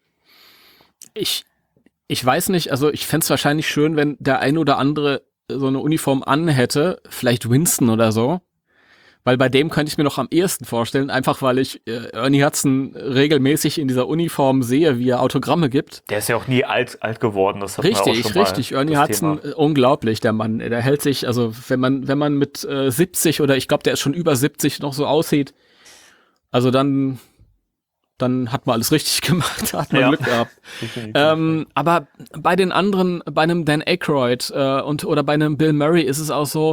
Ich weiß nicht, also ich fände es wahrscheinlich schön, wenn der ein oder andere so eine Uniform anhätte, vielleicht Winston oder so. Weil bei dem könnte ich mir noch am ehesten vorstellen, einfach weil ich Ernie Hudson regelmäßig in dieser Uniform sehe, wie er Autogramme gibt. Der ist ja auch nie alt geworden, das hat man auch schon mal. Richtig. Ernie Hudson, unglaublich, der Mann. Der hält sich, also wenn man mit 70 oder ich glaube, der ist schon über 70 noch so aussieht, also dann hat man alles richtig gemacht, hat man Glück gehabt. Aber bei den anderen, bei einem Dan Aykroyd oder bei einem Bill Murray ist es auch so,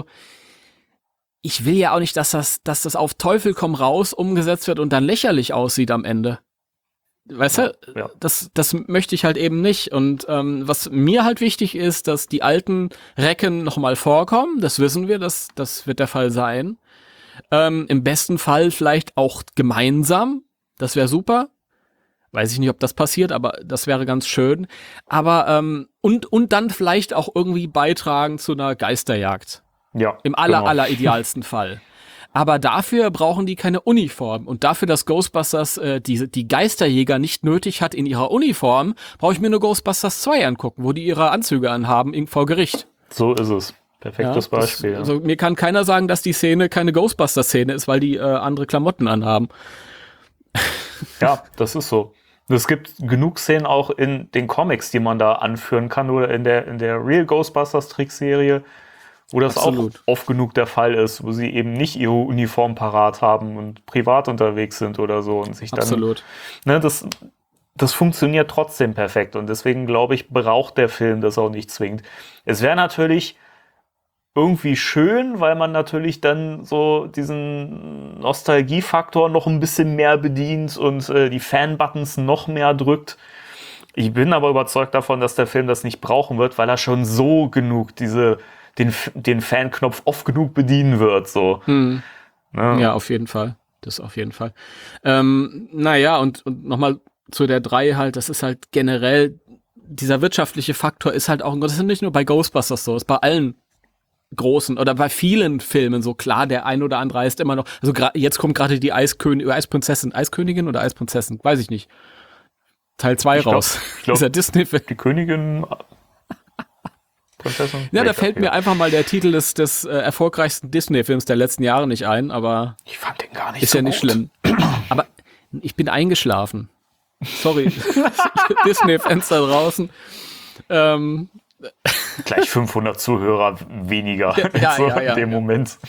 ich will ja auch nicht, dass das auf Teufel komm raus umgesetzt wird und dann lächerlich aussieht am Ende. Weißt du? Ja. Das möchte ich halt eben nicht. Und was mir halt wichtig ist, dass die alten Recken nochmal vorkommen. Das wissen wir, das wird der Fall sein. Im besten Fall vielleicht auch gemeinsam. Das wäre super. Weiß ich nicht, ob das passiert, aber das wäre ganz schön. Aber und dann vielleicht auch irgendwie beitragen zu einer Geisterjagd. Ja, im aller idealsten Fall. Aber dafür brauchen die keine Uniform. Und dafür, dass Ghostbusters die Geisterjäger nicht nötig hat in ihrer Uniform, brauche ich mir nur Ghostbusters 2 angucken, wo die ihre Anzüge anhaben vor Gericht. So ist es. Perfektes Beispiel. Also mir kann keiner sagen, dass die Szene keine Ghostbusters-Szene ist, weil die andere Klamotten anhaben. Ja, das ist so. Es gibt genug Szenen auch in den Comics, die man da anführen kann, oder in der Real Ghostbusters Trickserie, wo das auch oft genug der Fall ist, wo sie eben nicht ihre Uniform parat haben und privat unterwegs sind oder so und sich dann. Absolut. Ne, das funktioniert trotzdem perfekt und deswegen glaube ich, braucht der Film das auch nicht zwingend. Es wäre natürlich irgendwie schön, weil man natürlich dann so diesen Nostalgiefaktor noch ein bisschen mehr bedient und die Fan-Buttons noch mehr drückt. Ich bin aber überzeugt davon, dass der Film das nicht brauchen wird, weil er schon so genug den Fan-Knopf oft genug bedienen wird. So. Ne? Ja, auf jeden Fall. Das auf jeden Fall. Naja, und nochmal zu der 3 halt, das ist halt generell, dieser wirtschaftliche Faktor ist halt auch, das ist nicht nur bei Ghostbusters so, ist bei allen großen oder bei vielen Filmen so, klar, der ein oder andere ist immer noch, also jetzt kommt gerade die Eiskönigin oder Eisprinzessin, weiß ich nicht. Teil 2 raus. Ich glaub, dieser Disney-Film. Die Königin, Prinzessin. Ja, da fällt mir einfach mal der Titel des erfolgreichsten Disney-Films der letzten Jahre nicht ein, aber ich fand den gar nicht ist so ja nicht gut. schlimm. Aber ich bin eingeschlafen. Sorry. Disney-Fans da draußen. Gleich 500 Zuhörer weniger in dem Moment.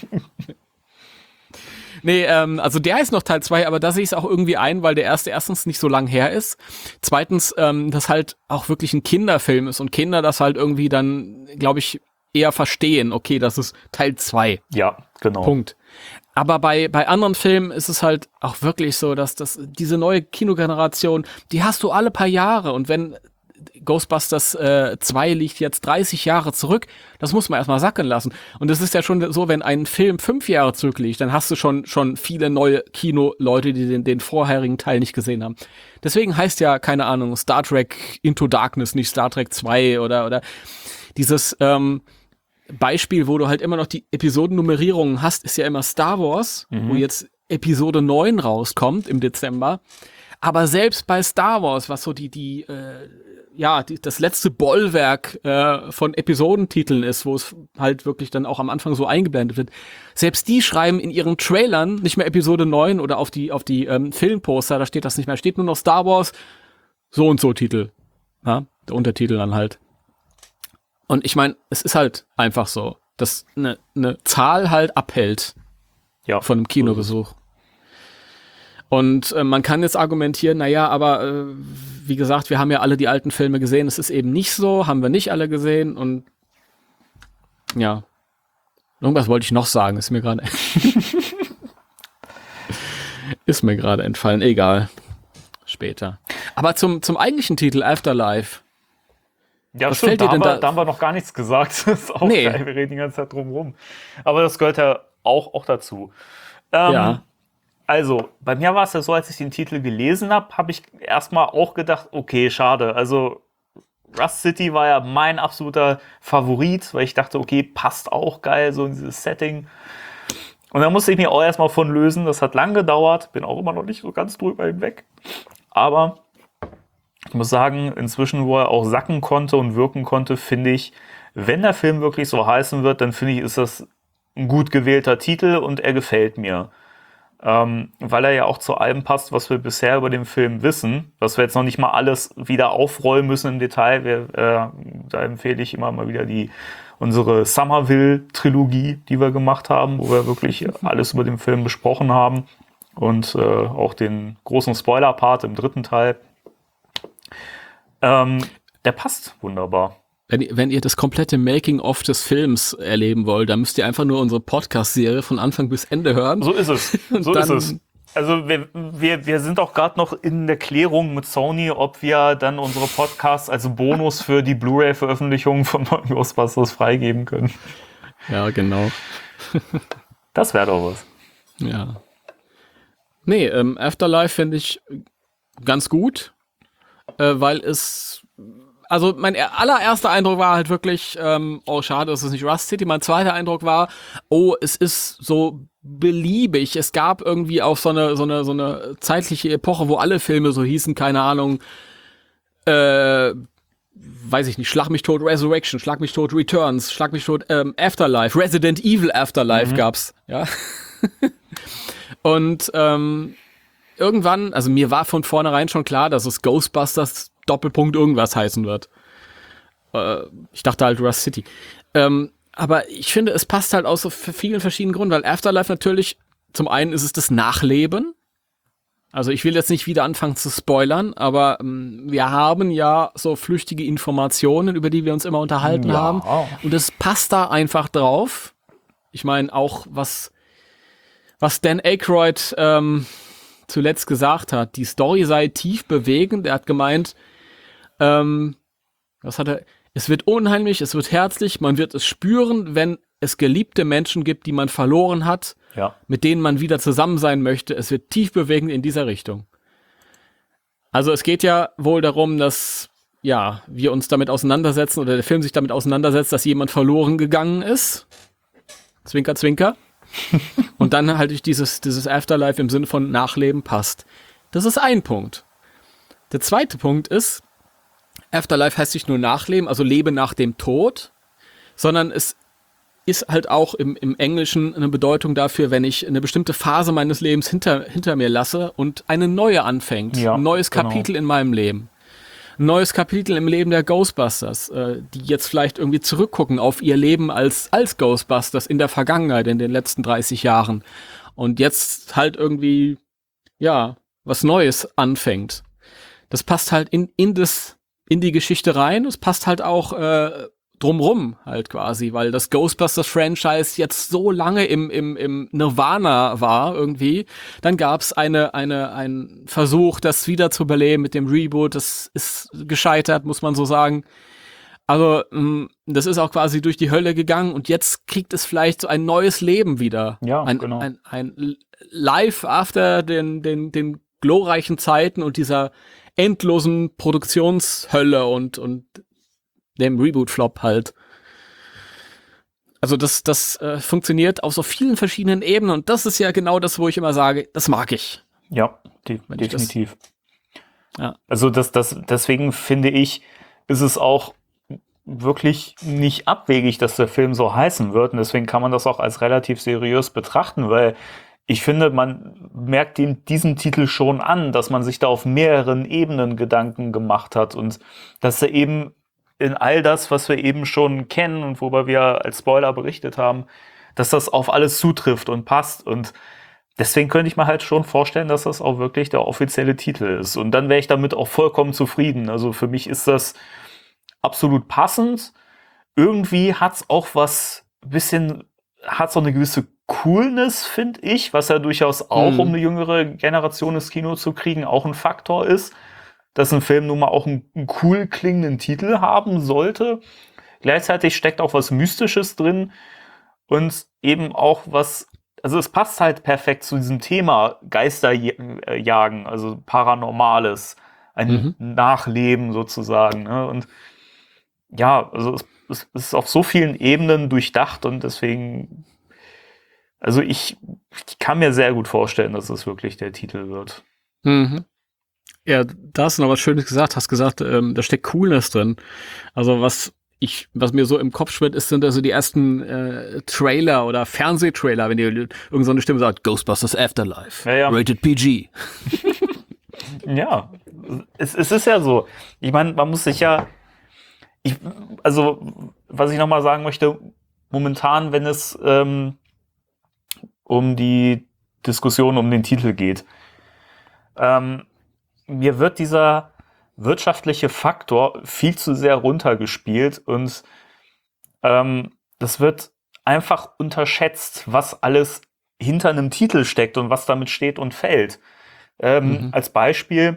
Nee, also der ist noch Teil 2, aber da sehe ich es auch irgendwie ein, weil der erste erstens nicht so lang her ist. Zweitens, das halt auch wirklich ein Kinderfilm ist und Kinder das halt irgendwie dann, glaube ich, eher verstehen. Okay, das ist Teil 2. Ja, genau. Punkt. Aber bei anderen Filmen ist es halt auch wirklich so, dass diese neue Kinogeneration, die hast du alle paar Jahre. Und wenn Ghostbusters 2 liegt jetzt 30 Jahre zurück, das muss man erstmal sacken lassen. Und es ist ja schon so, wenn ein Film 5 Jahre zurückliegt, dann hast du schon viele neue Kino-Leute, die den vorherigen Teil nicht gesehen haben. Deswegen heißt ja, keine Ahnung, Star Trek Into Darkness, nicht Star Trek 2 oder dieses Beispiel, wo du halt immer noch die Episodennummerierungen hast, ist ja immer Star Wars, wo jetzt Episode 9 rauskommt im Dezember. Aber selbst bei Star Wars, was so das letzte Bollwerk von Episodentiteln ist, wo es halt wirklich dann auch am Anfang so eingeblendet wird, selbst die schreiben in ihren Trailern nicht mehr Episode 9 oder auf die Filmposter, da steht das nicht mehr, steht nur noch Star Wars, so und so Titel. Ja, der Untertitel dann halt. Und ich meine, es ist halt einfach so, dass eine Zahl halt abhält von einem Kinobesuch. Und man kann jetzt argumentieren, naja, aber wie gesagt, wir haben ja alle die alten Filme gesehen, es ist eben nicht so, haben wir nicht alle gesehen und ja, irgendwas wollte ich noch sagen, ist mir gerade entfallen, egal, später. Aber zum eigentlichen Titel, Afterlife. Ja, was stimmt, fällt dir denn da haben wir noch gar nichts gesagt. Das ist auch geil, wir reden die ganze Zeit drum rum. Aber das gehört ja auch dazu. Ja. Also, bei mir war es ja so, als ich den Titel gelesen habe ich erstmal auch gedacht, okay, schade. Also, Rust City war ja mein absoluter Favorit, weil ich dachte, okay, passt auch geil, so in dieses Setting. Und da musste ich mich auch erstmal von lösen. Das hat lang gedauert, bin auch immer noch nicht so ganz drüber hinweg. Aber ich muss sagen, inzwischen, wo er auch sacken konnte und wirken konnte, finde ich, wenn der Film wirklich so heißen wird, dann finde ich, ist das ein gut gewählter Titel und er gefällt mir. Weil er ja auch zu allem passt, was wir bisher über den Film wissen, was wir jetzt noch nicht mal alles wieder aufrollen müssen im Detail. Da empfehle ich immer mal wieder unsere Somerville-Trilogie, die wir gemacht haben, wo wir wirklich alles über den Film besprochen haben und auch den großen Spoiler-Part im 3. Teil. Der passt wunderbar. Wenn ihr das komplette Making-of des Films erleben wollt, dann müsst ihr einfach nur unsere Podcast-Serie von Anfang bis Ende hören. So ist es. So ist es. Also wir sind auch gerade noch in der Klärung mit Sony, ob wir dann unsere Podcasts als Bonus für die Blu-ray-Veröffentlichung von Ghostbusters freigeben können. Ja, genau. Das wäre doch was. Ja. Nee, Afterlife finde ich ganz gut, weil also mein allererster Eindruck war halt wirklich, oh schade, es ist nicht Rust City. Mein zweiter Eindruck war, oh, es ist so beliebig. Es gab irgendwie auch so eine zeitliche Epoche, wo alle Filme so hießen, keine Ahnung, weiß ich nicht, Schlag mich tot Resurrection, Schlag mich tot Returns, Schlag mich tot Afterlife, Resident Evil Afterlife gab's, ja. Und irgendwann, also mir war von vornherein schon klar, dass es Ghostbusters Doppelpunkt irgendwas heißen wird. Ich dachte halt Rust City. Aber ich finde, es passt halt aus so für vielen verschiedenen Gründen, weil Afterlife natürlich, zum einen ist es das Nachleben Also ich will jetzt nicht wieder anfangen zu spoilern, aber wir haben ja so flüchtige Informationen, über die wir uns immer unterhalten haben. Und es passt da einfach drauf. Ich meine, auch was Dan Aykroyd zuletzt gesagt hat, die Story sei tief bewegend. Er hat gemeint, es wird unheimlich, es wird herzlich, man wird es spüren, wenn es geliebte Menschen gibt, die man verloren hat, mit denen man wieder zusammen sein möchte. Es wird tief bewegend in dieser Richtung. Also es geht ja wohl darum, dass wir uns damit auseinandersetzen oder der Film sich damit auseinandersetzt, dass jemand verloren gegangen ist. Zwinker, zwinker. Und dann halt durch dieses Afterlife im Sinne von Nachleben passt. Das ist ein Punkt. Der zweite Punkt ist, Afterlife heißt nicht nur Nachleben, also Leben nach dem Tod, sondern es ist halt auch im Englischen eine Bedeutung dafür, wenn ich eine bestimmte Phase meines Lebens hinter mir lasse und eine neue anfängt. Ein neues Kapitel in meinem Leben. Ein neues Kapitel im Leben der Ghostbusters, die jetzt vielleicht irgendwie zurückgucken auf ihr Leben als Ghostbusters in der Vergangenheit, in den letzten 30 Jahren. Und jetzt halt irgendwie, was Neues anfängt. Das passt halt in die Geschichte rein. Es passt halt auch drumrum halt quasi, weil das Ghostbusters-Franchise jetzt so lange im Nirvana war irgendwie. Dann gab es einen Versuch, das wieder zu beleben mit dem Reboot. Das ist gescheitert, muss man so sagen. Also das ist auch quasi durch die Hölle gegangen und jetzt kriegt es vielleicht so ein neues Leben wieder. Ja, genau. Ein Live after den glorreichen Zeiten und dieser endlosen Produktionshölle und dem Reboot-Flop halt. Also das funktioniert auf so vielen verschiedenen Ebenen und das ist ja genau das, wo ich immer sage, das mag ich. Ja, definitiv. Ja. Also deswegen finde ich, ist es auch wirklich nicht abwegig, dass der Film so heißen wird und deswegen kann man das auch als relativ seriös betrachten, weil ich finde, man merkt diesen Titel schon an, dass man sich da auf mehreren Ebenen Gedanken gemacht hat und dass er eben in all das, was wir eben schon kennen und worüber wir als Spoiler berichtet haben, dass das auf alles zutrifft und passt. Und deswegen könnte ich mir halt schon vorstellen, dass das auch wirklich der offizielle Titel ist. Und dann wäre ich damit auch vollkommen zufrieden. Also für mich ist das absolut passend. Irgendwie hat es auch hat so eine gewisse Coolness, finde ich, was ja durchaus auch, um eine jüngere Generation ins Kino zu kriegen, auch ein Faktor ist, dass ein Film nun mal auch einen cool klingenden Titel haben sollte. Gleichzeitig steckt auch was Mystisches drin und eben auch also es passt halt perfekt zu diesem Thema Geisterjagen, also Paranormales, ein Nachleben sozusagen. Ne? Und also es ist auf so vielen Ebenen durchdacht und deswegen, also ich kann mir sehr gut vorstellen, dass es wirklich der Titel wird. Mhm. Ja, da hast du noch was Schönes gesagt. Hast gesagt, da steckt Coolness drin. Also was mir so im Kopf schwirrt, sind also die ersten Trailer oder Fernsehtrailer, wenn irgend so eine Stimme sagt, Ghostbusters Afterlife, Rated PG. Ja, es ist ja so. Ich meine, man muss sich also was ich nochmal sagen möchte, momentan, wenn es um die Diskussion um den Titel geht, mir wird dieser wirtschaftliche Faktor viel zu sehr runtergespielt und das wird einfach unterschätzt, was alles hinter einem Titel steckt und was damit steht und fällt. Als Beispiel,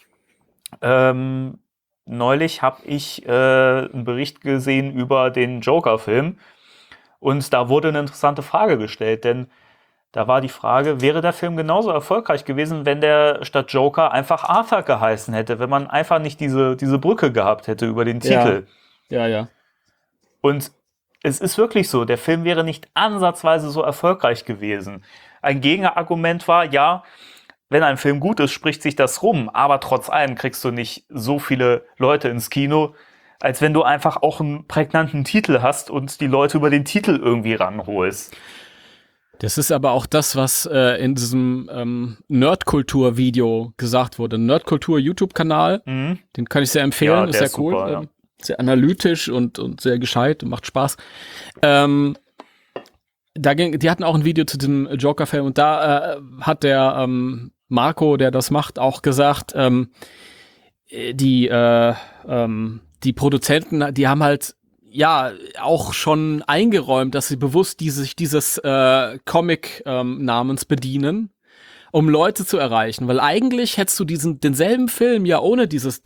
neulich habe ich einen Bericht gesehen über den Joker-Film und da wurde eine interessante Frage gestellt, denn da war die Frage, wäre der Film genauso erfolgreich gewesen, wenn der statt Joker einfach Arthur geheißen hätte, wenn man einfach nicht diese Brücke gehabt hätte über den Titel. Ja. Und es ist wirklich so, der Film wäre nicht ansatzweise so erfolgreich gewesen. Ein Gegenargument war, wenn ein Film gut ist, spricht sich das rum, aber trotz allem kriegst du nicht so viele Leute ins Kino, als wenn du einfach auch einen prägnanten Titel hast und die Leute über den Titel irgendwie ranholst. Das ist aber auch das, was in diesem Nerdkultur-Video gesagt wurde. Nerdkultur-YouTube-Kanal, den kann ich sehr empfehlen, Ja, ist der sehr cool. super, ja. Sehr analytisch und sehr gescheit, macht Spaß. Die hatten auch ein Video zu dem Joker-Film und da hat der Marco, der das macht, auch gesagt, die Produzenten, die haben halt ja auch schon eingeräumt, dass sie bewusst dieses Comic Namens bedienen, um Leute zu erreichen, weil eigentlich hättest du denselben Film ja ohne dieses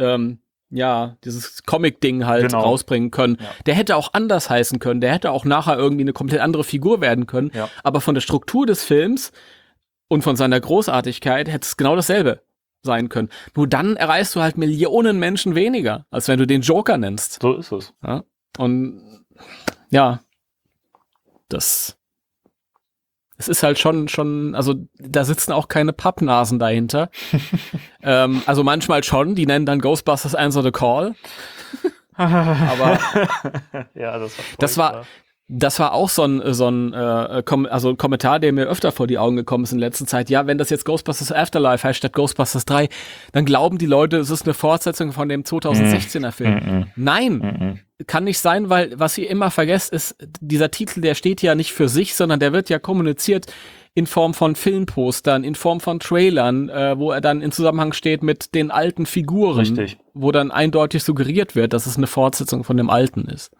Comic-Ding halt rausbringen können. Ja. Der hätte auch anders heißen können, der hätte auch nachher irgendwie eine komplett andere Figur werden können, aber von der Struktur des Films und von seiner Großartigkeit hätte es genau dasselbe sein können. Nur dann erreichst du halt Millionen Menschen weniger, als wenn du den Joker nennst. So ist es. Ja? Und ja, es ist halt schon, also da sitzen auch keine Pappnasen dahinter. Also manchmal schon, die nennen dann Ghostbusters Answer the Call. Aber ja, das war auch so ein Kommentar, der mir öfter vor die Augen gekommen ist in letzter Zeit. Ja, wenn das jetzt Ghostbusters Afterlife heißt statt Ghostbusters 3, dann glauben die Leute, es ist eine Fortsetzung von dem 2016er Film. Nein, kann nicht sein, weil was ihr immer vergesst ist, dieser Titel, der steht ja nicht für sich, sondern der wird ja kommuniziert in Form von Filmpostern, in Form von Trailern, wo er dann in Zusammenhang steht mit den alten Figuren. Richtig. Wo dann eindeutig suggeriert wird, dass es eine Fortsetzung von dem alten ist.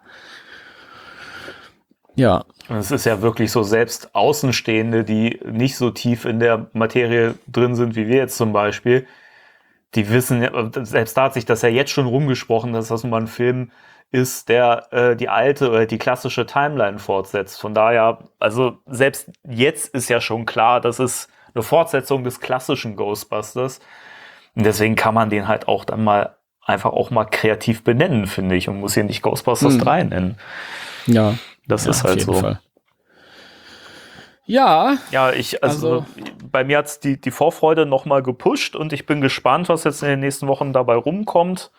Ja. Und es ist ja wirklich so, selbst Außenstehende, die nicht so tief in der Materie drin sind, wie wir jetzt zum Beispiel, die wissen, selbst da hat sich das ja jetzt schon rumgesprochen, dass das nun mal ein Film ist, der die alte oder die klassische Timeline fortsetzt. Von daher, also selbst jetzt ist ja schon klar, dass es eine Fortsetzung des klassischen Ghostbusters. Und deswegen kann man den halt auch dann mal einfach auch mal kreativ benennen, finde ich, und muss hier nicht Ghostbusters 3 nennen. Ja. Das ist halt so. Fall. Ja. Ja, also bei mir hat's die Vorfreude nochmal gepusht und ich bin gespannt, was jetzt in den nächsten Wochen dabei rumkommt.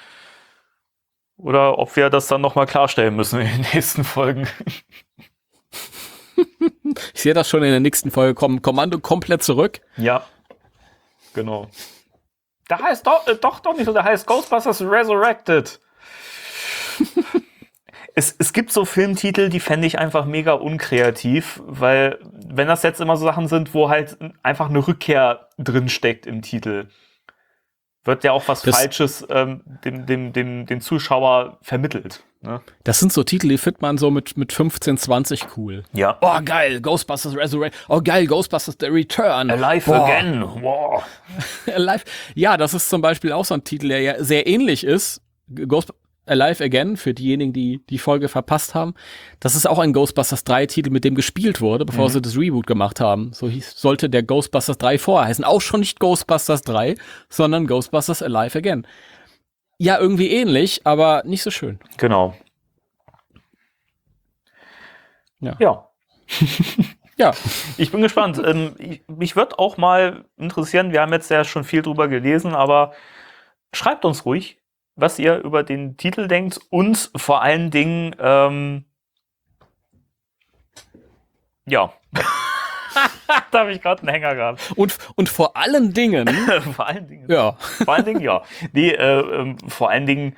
Oder ob wir das dann nochmal klarstellen müssen in den nächsten Folgen. Ich sehe das schon in der nächsten Folge kommen. Kommando komplett zurück. Ja, genau. Der heißt doch nicht so, der heißt Ghostbusters Resurrected. Es gibt so Filmtitel, die fände ich einfach mega unkreativ, weil wenn das jetzt immer so Sachen sind, wo halt einfach eine Rückkehr drin steckt im Titel, wird ja auch was Falsches dem Zuschauer vermittelt. Ne? Das sind so Titel, die findet man so mit 15, 20 cool. Ja. Oh geil, Ghostbusters Resurrection. Oh geil, Ghostbusters The Return. Alive Again. Wow. Alive. Ja, das ist zum Beispiel auch so ein Titel, der ja sehr ähnlich ist. Alive Again, für diejenigen, die die Folge verpasst haben. Das ist auch ein Ghostbusters 3 Titel, mit dem gespielt wurde, bevor sie das Reboot gemacht haben. So sollte der Ghostbusters 3 vorher heißen. Auch schon nicht Ghostbusters 3, sondern Ghostbusters Alive Again. Ja, irgendwie ähnlich, aber nicht so schön. Genau. Ja. Ja. Ich bin gespannt. Mich würde auch mal interessieren, wir haben jetzt ja schon viel drüber gelesen, aber schreibt uns ruhig, was ihr über den Titel denkt und vor allen Dingen, ja. Da habe ich gerade einen Hänger gehabt. Und vor allen Dingen. Vor allen Dingen. Ja. Vor allen Dingen, ja. Nee, vor allen Dingen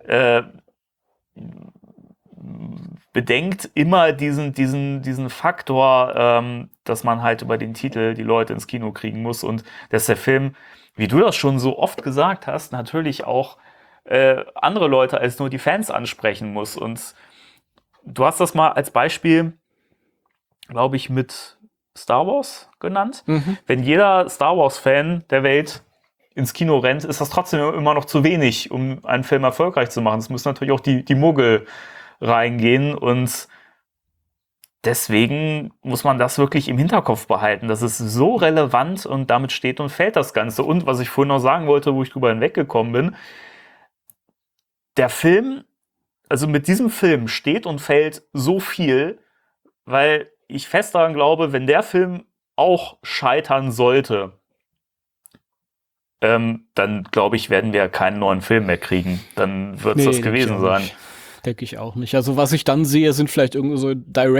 bedenkt immer diesen Faktor, dass man halt über den Titel die Leute ins Kino kriegen muss und dass der Film, wie du das schon so oft gesagt hast, natürlich auch andere Leute als nur die Fans ansprechen muss. Und du hast das mal als Beispiel, glaube ich, mit Star Wars genannt. Wenn jeder Star Wars-Fan der Welt ins Kino rennt, ist das trotzdem immer noch zu wenig, um einen Film erfolgreich zu machen. Es müssen natürlich auch die Muggel reingehen und deswegen muss man das wirklich im Hinterkopf behalten. Das ist so relevant und damit steht und fällt das Ganze. Und was ich vorhin noch sagen wollte, wo ich drüber hinweggekommen bin, der Film, also mit diesem Film steht und fällt so viel, weil ich fest daran glaube, wenn der Film auch scheitern sollte, dann glaube ich, werden wir keinen neuen Film mehr kriegen. Dann wird es das gewesen sein. Denke ich auch nicht. Also was ich dann sehe, sind vielleicht irgendwie so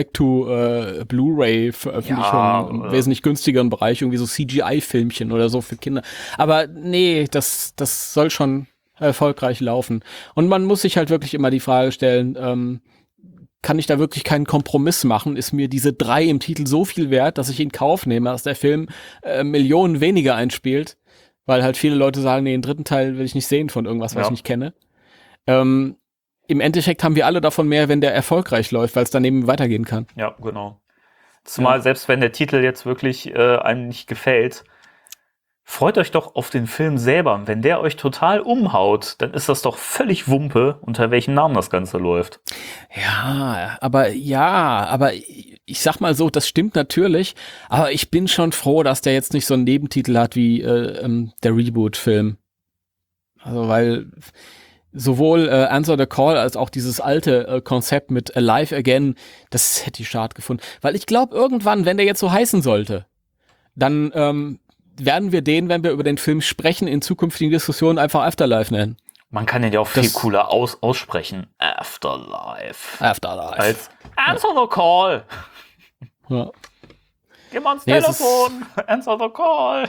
Direct-to-Blu-ray-Veröffentlichungen im wesentlich günstigeren Bereich, irgendwie so CGI-Filmchen oder so für Kinder. Aber nee, das soll schon erfolgreich laufen. Und man muss sich halt wirklich immer die Frage stellen, kann ich da wirklich keinen Kompromiss machen, ist mir diese 3 im Titel so viel wert, dass ich in Kauf nehme, dass der Film Millionen weniger einspielt, weil halt viele Leute sagen, nee, den 3. Teil will ich nicht sehen von irgendwas, was ich nicht kenne. Im Endeffekt haben wir alle davon mehr, wenn der erfolgreich läuft, weil es daneben weitergehen kann. Ja, genau. Zumal selbst wenn der Titel jetzt wirklich einem nicht gefällt, freut euch doch auf den Film selber. Und wenn der euch total umhaut, dann ist das doch völlig Wumpe, unter welchem Namen das Ganze läuft. Ja, aber ich sag mal so, das stimmt natürlich, aber ich bin schon froh, dass der jetzt nicht so einen Nebentitel hat wie der Reboot-Film. Also weil sowohl Answer the Call als auch dieses alte Konzept mit Alive Again, das hätte ich schade gefunden. Weil ich glaube, irgendwann, wenn der jetzt so heißen sollte, dann werden wir den, wenn wir über den Film sprechen, in zukünftigen Diskussionen einfach Afterlife nennen. Man kann den ja auch viel cooler aussprechen. Afterlife. Als Answer the Call. Ja. Geh mal ans Telefon. Answer the Call.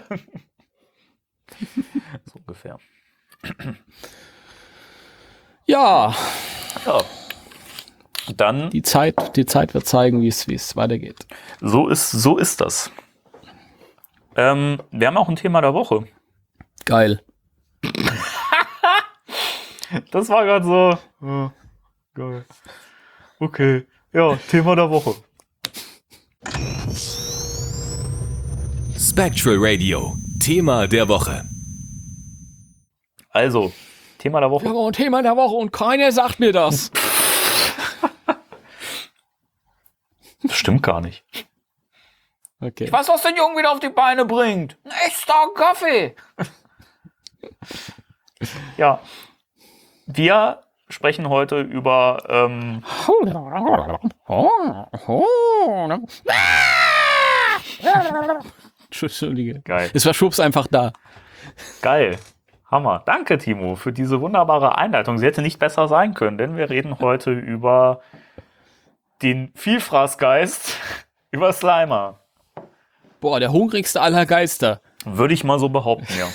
So ungefähr. Ja. Dann. Die Zeit wird zeigen, wie es weitergeht. So ist das. Wir haben auch ein Thema der Woche. Geil. Das war gerade so. Oh, geil. Okay. Ja, Thema der Woche. Spectral Radio. Thema der Woche. Also, Thema der Woche. Wir haben ein Thema der Woche und keiner sagt mir das. Das stimmt gar nicht. Okay. Ich weiß, was den Jungen wieder auf die Beine bringt. Ein echter Kaffee. Ja. Wir sprechen heute über Entschuldige. Geil. Es war Schubs einfach da. Geil. Hammer. Danke, Timo, für diese wunderbare Einleitung. Sie hätte nicht besser sein können, denn wir reden heute über den Vielfraßgeist, über Slimer. Boah, der hungrigste aller Geister. Würde ich mal so behaupten, ja.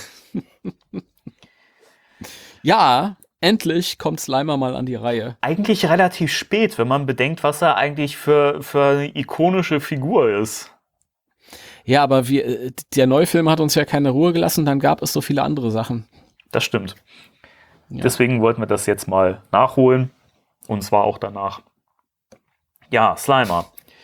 Ja, endlich kommt Slimer mal an die Reihe. Eigentlich relativ spät, wenn man bedenkt, was er eigentlich für eine ikonische Figur ist. Ja, aber der Neufilm hat uns ja keine Ruhe gelassen, dann gab es so viele andere Sachen. Das stimmt. Ja. Deswegen wollten wir das jetzt mal nachholen. Und zwar auch danach. Ja, Slimer.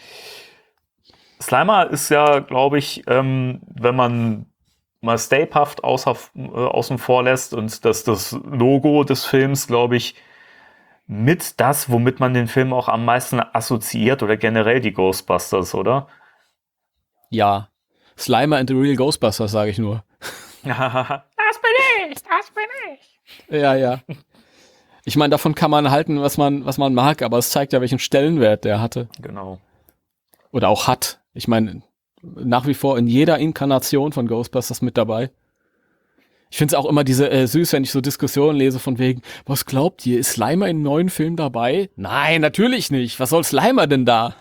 Slimer ist ja, glaube ich, wenn man mal Stay Puft außen vor lässt und das Logo des Films, glaube ich, mit das, womit man den Film auch am meisten assoziiert oder generell die Ghostbusters, oder? Ja, Slimer and the Real Ghostbusters, sage ich nur. Das bin ich. Ja. Ich meine, davon kann man halten, was man mag, aber es zeigt ja, welchen Stellenwert der hatte. Genau. Oder auch hat. Ich meine, nach wie vor in jeder Inkarnation von Ghostbusters mit dabei. Ich finde es auch immer süß, wenn ich so Diskussionen lese von wegen, was glaubt ihr, ist Slimer im neuen Film dabei? Nein, natürlich nicht. Was soll Slimer denn da?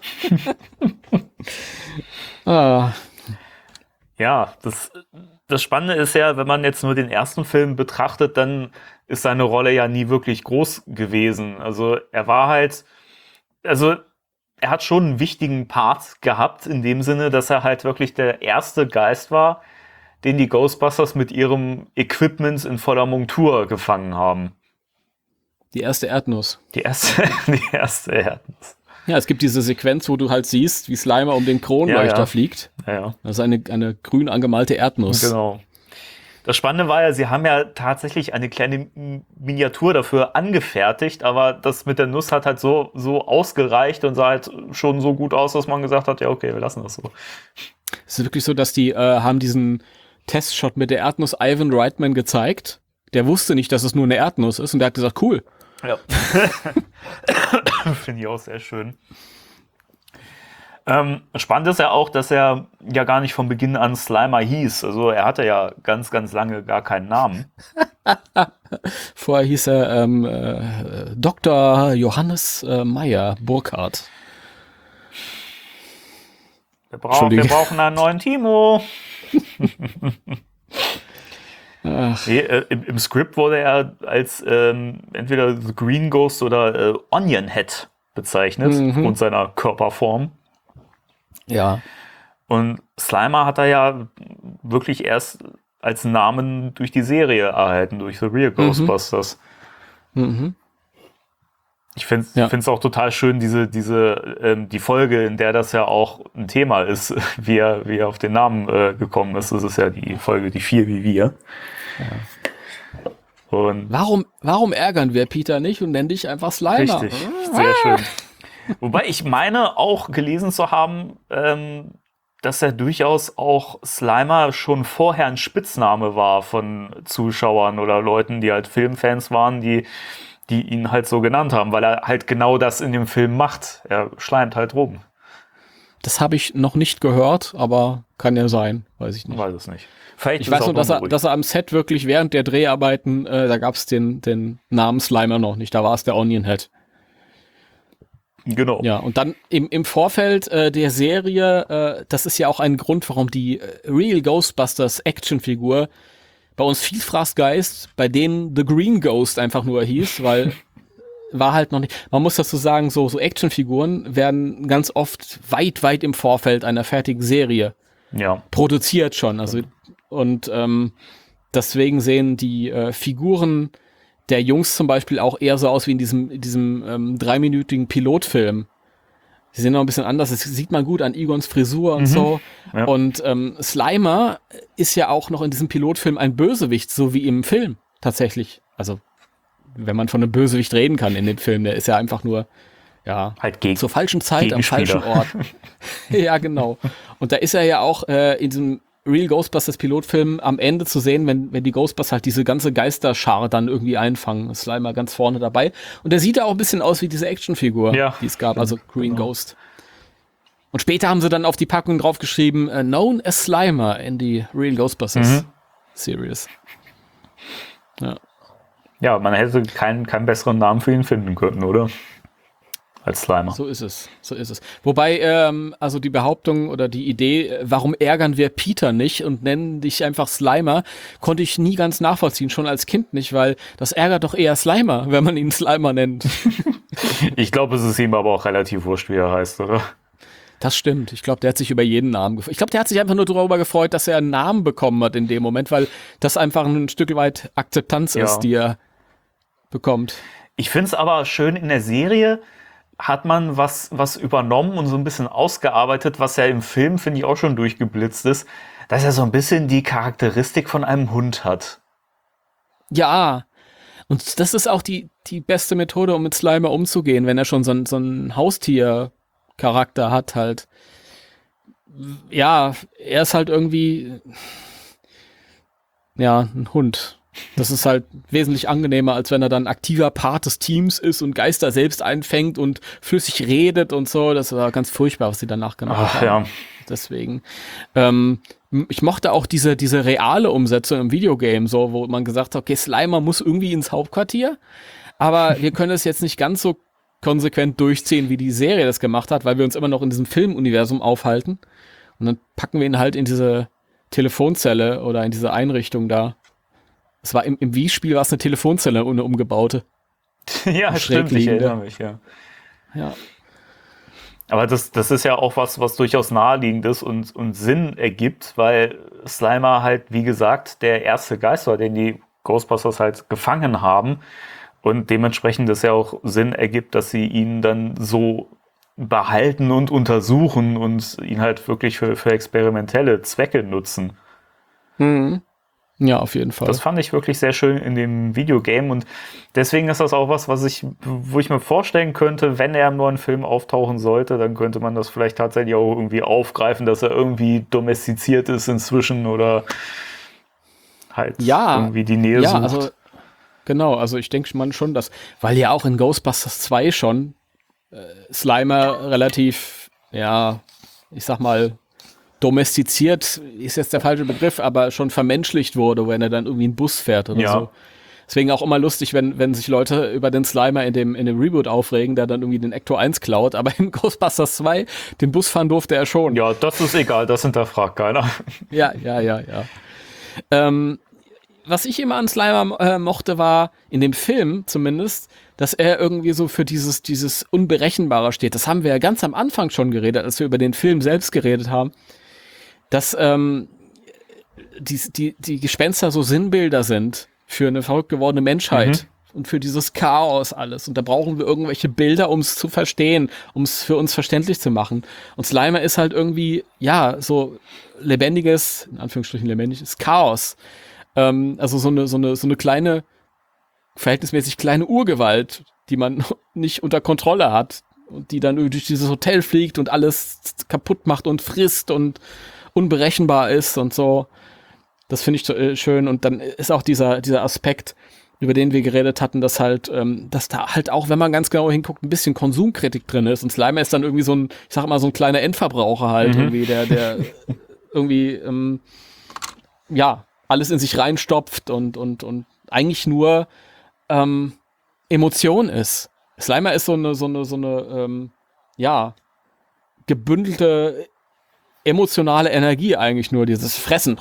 Ja, das Spannende ist ja, wenn man jetzt nur den ersten Film betrachtet, dann ist seine Rolle ja nie wirklich groß gewesen. Also er hat schon einen wichtigen Part gehabt, in dem Sinne, dass er halt wirklich der erste Geist war, den die Ghostbusters mit ihrem Equipment in voller Montur gefangen haben. Die erste Erdnuss. Die erste Erdnuss. Ja, es gibt diese Sequenz, wo du halt siehst, wie Slimer um den Kronleuchter fliegt. Ja. Das ist eine grün angemalte Erdnuss. Genau. Das Spannende war ja, sie haben ja tatsächlich eine kleine Miniatur dafür angefertigt, aber das mit der Nuss hat halt so ausgereicht und sah halt schon so gut aus, dass man gesagt hat, ja okay, wir lassen das so. Es ist wirklich so, dass die haben diesen Testshot mit der Erdnuss Ivan Reitman gezeigt. Der wusste nicht, dass es nur eine Erdnuss ist und der hat gesagt, cool. Ja. Finde ich auch sehr schön. Spannend ist ja auch, dass er ja gar nicht von Beginn an Slimer hieß. Also er hatte ja ganz, ganz lange gar keinen Namen. Vorher hieß er Dr. Johannes Meyer Burkhardt. Wir brauchen einen neuen Timo. Nee, im Skript wurde er als entweder The Green Ghost oder Onion Head bezeichnet, aufgrund seiner Körperform. Ja. Und Slimer hat er ja wirklich erst als Namen durch die Serie erhalten, durch The Real Ghostbusters. Ich finde es auch total schön, die Folge, in der das ja auch ein Thema ist, wie er auf den Namen gekommen ist. Das ist ja die Folge, die 4 wie wir. Ja. Und warum ärgern wir Peter nicht und nennen dich einfach Slimer? Richtig, sehr schön. Wobei ich meine, auch gelesen zu haben, dass er durchaus auch Slimer schon vorher ein Spitzname war von Zuschauern oder Leuten, die halt Filmfans waren, die ihn halt so genannt haben, weil er halt genau das in dem Film macht. Er schleimt halt rum. Das habe ich noch nicht gehört, aber kann ja sein, weiß ich nicht. Weiß es nicht. Vielleicht ich weiß nur, dass er am Set wirklich während der Dreharbeiten, da gab es den Namen Slimer noch nicht, da war es der Onion Head. Genau. Ja, und dann im Vorfeld der Serie, das ist ja auch ein Grund, warum die Real Ghostbusters Actionfigur bei uns Vielfraßgeist, bei denen The Green Ghost einfach nur hieß, weil war halt noch nicht, man muss dazu sagen, so Actionfiguren werden ganz oft weit im Vorfeld einer fertigen Serie produziert schon. Also und deswegen sehen die Figuren der Jungs zum Beispiel auch eher so aus wie in diesem 3-minütigen Pilotfilm. Sie sehen noch ein bisschen anders. Das sieht man gut an Egons Frisur und so. Ja. Und Slimer ist ja auch noch in diesem Pilotfilm ein Bösewicht, so wie im Film tatsächlich. Also, wenn man von einem Bösewicht reden kann in dem Film, der ist ja einfach nur halt zur falschen Zeit am falschen Ort. Ja, genau. Und da ist er ja auch in diesem Real Ghostbusters Pilotfilm am Ende zu sehen, wenn die Ghostbusters halt diese ganze Geisterschar dann irgendwie einfangen. Slimer ganz vorne dabei. Und der sieht ja auch ein bisschen aus wie diese Actionfigur, die es gab, also Green Ghost. Und später haben sie dann auf die Packung draufgeschrieben, known as Slimer in die Real Ghostbusters Series. Ja, man hätte keinen besseren Namen für ihn finden können, oder? Als Slimer. So ist es. Wobei, also die Behauptung oder die Idee, warum ärgern wir Peter nicht und nennen dich einfach Slimer, konnte ich nie ganz nachvollziehen, schon als Kind nicht, weil das ärgert doch eher Slimer, wenn man ihn Slimer nennt. Ich glaube, es ist ihm aber auch relativ wurscht, wie er heißt, oder? Das stimmt. Ich glaube, der hat sich über jeden Namen gefreut. Ich glaube, der hat sich einfach nur darüber gefreut, dass er einen Namen bekommen hat in dem Moment, weil das einfach ein Stück weit Akzeptanz ist, die er bekommt. Ich finde es aber schön in der Serie, hat man was übernommen und so ein bisschen ausgearbeitet, was ja im Film, finde ich, auch schon durchgeblitzt ist, dass er so ein bisschen die Charakteristik von einem Hund hat. Ja, und das ist auch die beste Methode, um mit Slimer umzugehen, wenn er schon so ein Haustier-Charakter hat halt. Ja, er ist halt irgendwie ein Hund. Das ist halt wesentlich angenehmer, als wenn er dann aktiver Part des Teams ist und Geister selbst einfängt und flüssig redet und so. Das war ganz furchtbar, was sie danach gemacht haben. Ja. Deswegen. Ich mochte auch diese reale Umsetzung im Videogame, so, wo man gesagt hat, okay, Slimer muss irgendwie ins Hauptquartier, aber wir können es jetzt nicht ganz so konsequent durchziehen, wie die Serie das gemacht hat, weil wir uns immer noch in diesem Filmuniversum aufhalten. Und dann packen wir ihn halt in diese Telefonzelle oder in diese Einrichtung da. Es war im Wii-Spiel war es eine Telefonzelle, eine umgebaute. Ja, stimmt, ich erinnere mich, ja. Aber das ist ja auch was durchaus naheliegend ist und Sinn ergibt, weil Slimer halt, wie gesagt, der erste Geist war, den die Ghostbusters halt gefangen haben und dementsprechend das ja auch Sinn ergibt, dass sie ihn dann so behalten und untersuchen und ihn halt wirklich für experimentelle Zwecke nutzen. Ja, auf jeden Fall. Das fand ich wirklich sehr schön in dem Videogame und deswegen ist das auch was, wo ich mir vorstellen könnte, wenn er im neuen Film auftauchen sollte, dann könnte man das vielleicht tatsächlich auch irgendwie aufgreifen, dass er irgendwie domestiziert ist inzwischen oder halt irgendwie die Nähe sucht. Also genau, also ich denke man schon, dass, weil ja auch in Ghostbusters 2 schon Slimer relativ, ich sag mal, domestiziert ist jetzt der falsche Begriff, aber schon vermenschlicht wurde, wenn er dann irgendwie einen Bus fährt oder so. Deswegen auch immer lustig, wenn sich Leute über den Slimer in dem Reboot aufregen, der dann irgendwie den Ecto 1 klaut, aber in Ghostbusters 2 den Bus fahren durfte er schon. Ja, das ist egal, das hinterfragt keiner. Ja. Was ich immer an Slimer mochte, war, in dem Film zumindest, dass er irgendwie so für dieses Unberechenbare steht. Das haben wir ja ganz am Anfang schon geredet, als wir über den Film selbst geredet haben, dass die Gespenster so Sinnbilder sind für eine verrückt gewordene Menschheit und für dieses Chaos alles. Und da brauchen wir irgendwelche Bilder, um es zu verstehen, um es für uns verständlich zu machen. Und Slimer ist halt irgendwie, ja, so lebendiges, in Anführungsstrichen lebendiges Chaos. Also so eine kleine, verhältnismäßig kleine Urgewalt, die man nicht unter Kontrolle hat und die dann durch dieses Hotel fliegt und alles kaputt macht und frisst und unberechenbar ist und so. Das finde ich schön. Und dann ist auch dieser Aspekt, über den wir geredet hatten, dass halt, dass da halt auch, wenn man ganz genau hinguckt, ein bisschen Konsumkritik drin ist. Und Slimer ist dann irgendwie so ein, ich sag mal, so ein kleiner Endverbraucher halt irgendwie, der irgendwie, ja, alles in sich reinstopft und eigentlich nur Emotion ist. Slimer ist so eine ja, gebündelte emotionale Energie eigentlich nur, dieses Fressen.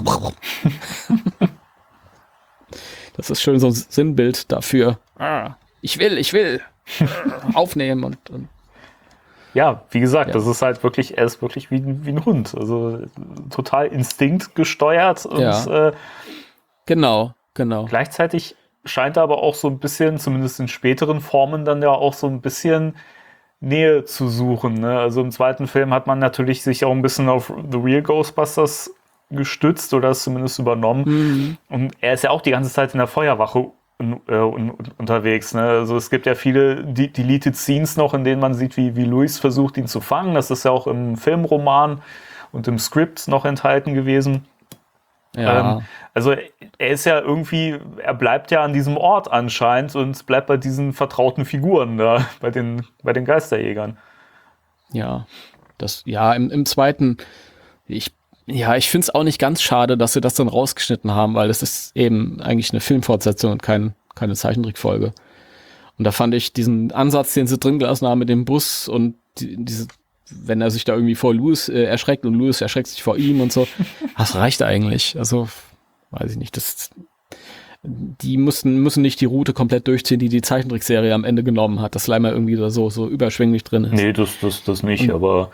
Das ist schön so ein Sinnbild dafür. Ich will aufnehmen und ja, wie gesagt, das ist halt wirklich, er ist wirklich wie ein Hund. Also total instinktgesteuert und genau. Gleichzeitig scheint er aber auch so ein bisschen, zumindest in späteren Formen, dann ja auch so ein bisschen Nähe zu suchen. Ne? Also im zweiten Film hat man natürlich sich auch ein bisschen auf The Real Ghostbusters gestützt oder es zumindest übernommen. Und er ist ja auch die ganze Zeit in der Feuerwache unterwegs. Ne? Also es gibt ja viele Deleted Scenes noch, in denen man sieht, wie Louis versucht, ihn zu fangen. Das ist ja auch im Filmroman und im Skript noch enthalten gewesen. Ja. Also er ist ja irgendwie, er bleibt ja an diesem Ort anscheinend und bleibt bei diesen vertrauten Figuren da, bei den Geisterjägern. Ja, im zweiten, ich finde es auch nicht ganz schade, dass sie das dann rausgeschnitten haben, weil es ist eben eigentlich eine Filmfortsetzung und keine Zeichentrickfolge. Und da fand ich diesen Ansatz, den sie drin gelassen haben mit dem Bus und diese, wenn er sich da irgendwie vor Louis erschreckt und Louis erschreckt sich vor ihm und so, das reicht eigentlich. Also, weiß ich nicht, die müssen nicht die Route komplett durchziehen, die Zeichentrickserie am Ende genommen hat, dass Slimer irgendwie da so überschwänglich drin ist. Nee, das nicht, aber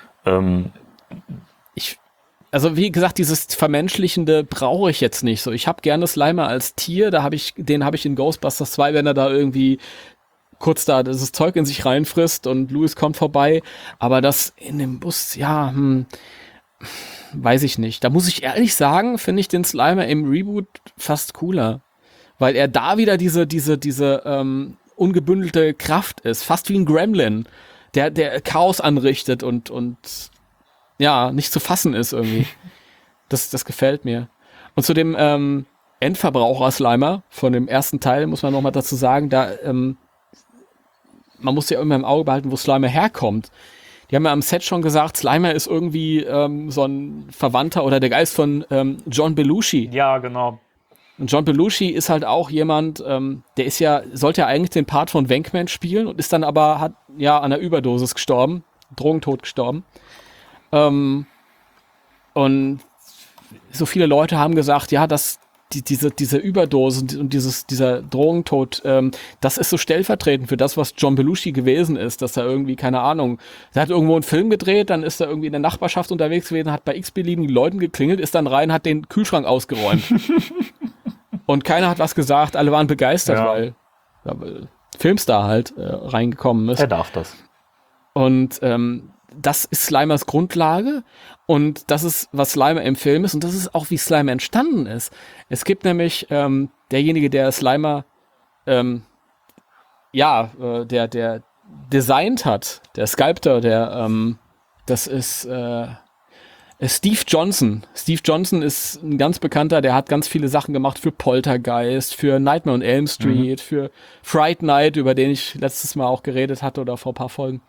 also wie gesagt, dieses Vermenschlichende brauche ich jetzt nicht so. Ich habe gerne Slimer als Tier, den habe ich in Ghostbusters 2, wenn er da irgendwie kurz da das Zeug in sich reinfrisst und Louis kommt vorbei, aber das in dem Bus, ja, weiß ich nicht. Da muss ich ehrlich sagen, finde ich den Slimer im Reboot fast cooler, weil er da wieder diese ungebündelte Kraft ist, fast wie ein Gremlin, der Chaos anrichtet und ja, nicht zu fassen ist irgendwie. Das gefällt mir. Und zu dem Endverbraucher-Slimer von dem ersten Teil muss man nochmal dazu sagen, da man muss ja immer im Auge behalten, wo Slimer herkommt. Die haben ja am Set schon gesagt, Slimer ist irgendwie so ein Verwandter oder der Geist von John Belushi. Ja, genau. Und John Belushi ist halt auch jemand, der sollte ja eigentlich den Part von Venkman spielen und ist dann aber, an einer Überdosis gestorben, Drogentod gestorben. Und so viele Leute haben gesagt, ja, dass diese Überdosen und dieser Drogentod, das ist so stellvertretend für das, was John Belushi gewesen ist, dass er irgendwie, keine Ahnung, er hat irgendwo einen Film gedreht, dann ist er irgendwie in der Nachbarschaft unterwegs gewesen, hat bei x-beliebigen Leuten geklingelt, ist dann rein, hat den Kühlschrank ausgeräumt. Und keiner hat was gesagt, alle waren begeistert, weil Filmstar halt reingekommen ist. Er darf das. Und das ist Slimers Grundlage und das ist, was Slimer im Film ist und das ist auch, wie Slimer entstanden ist. Es gibt nämlich derjenige, der Slimer der designt hat, der Sculptor, das ist Steve Johnson. Steve Johnson ist ein ganz bekannter, der hat ganz viele Sachen gemacht für Poltergeist, für Nightmare on Elm Street, für Fright Night, über den ich letztes Mal auch geredet hatte oder vor ein paar Folgen.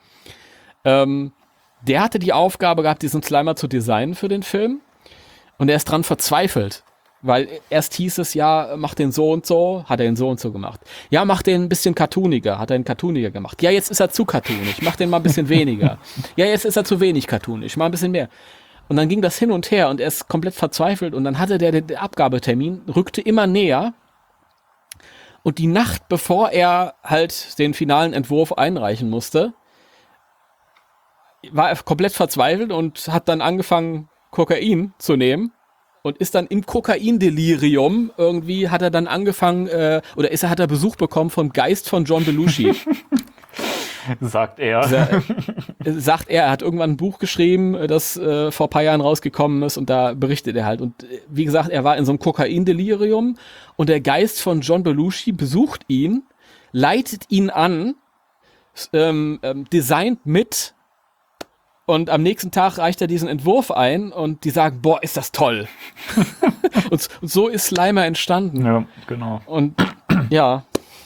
Der hatte die Aufgabe gehabt, diesen Slimer zu designen für den Film und er ist dran verzweifelt, weil erst hieß es, ja, mach den so und so, hat er ihn so und so gemacht. Ja, mach den ein bisschen cartooniger, hat er ihn cartooniger gemacht. Ja, jetzt ist er zu cartoonig, mach den mal ein bisschen weniger. Ja, jetzt ist er zu wenig cartoonisch, mal ein bisschen mehr. Und dann ging das hin und her und er ist komplett verzweifelt und dann hatte der Abgabetermin, rückte immer näher Und die Nacht, bevor er halt den finalen Entwurf einreichen musste, war er komplett verzweifelt und hat dann angefangen, Kokain zu nehmen und ist dann im Kokaindelirium irgendwie, hat er dann angefangen, hat er Besuch bekommen vom Geist von John Belushi. Sagt er. Er hat irgendwann ein Buch geschrieben, das vor ein paar Jahren rausgekommen ist und da berichtet er halt. Und wie gesagt, er war in so einem Kokaindelirium und der Geist von John Belushi besucht ihn, leitet ihn an, designt mit und am nächsten Tag reicht er diesen Entwurf ein und die sagen, boah, ist das toll. und so ist Slimer entstanden. Ja, genau. Und ja.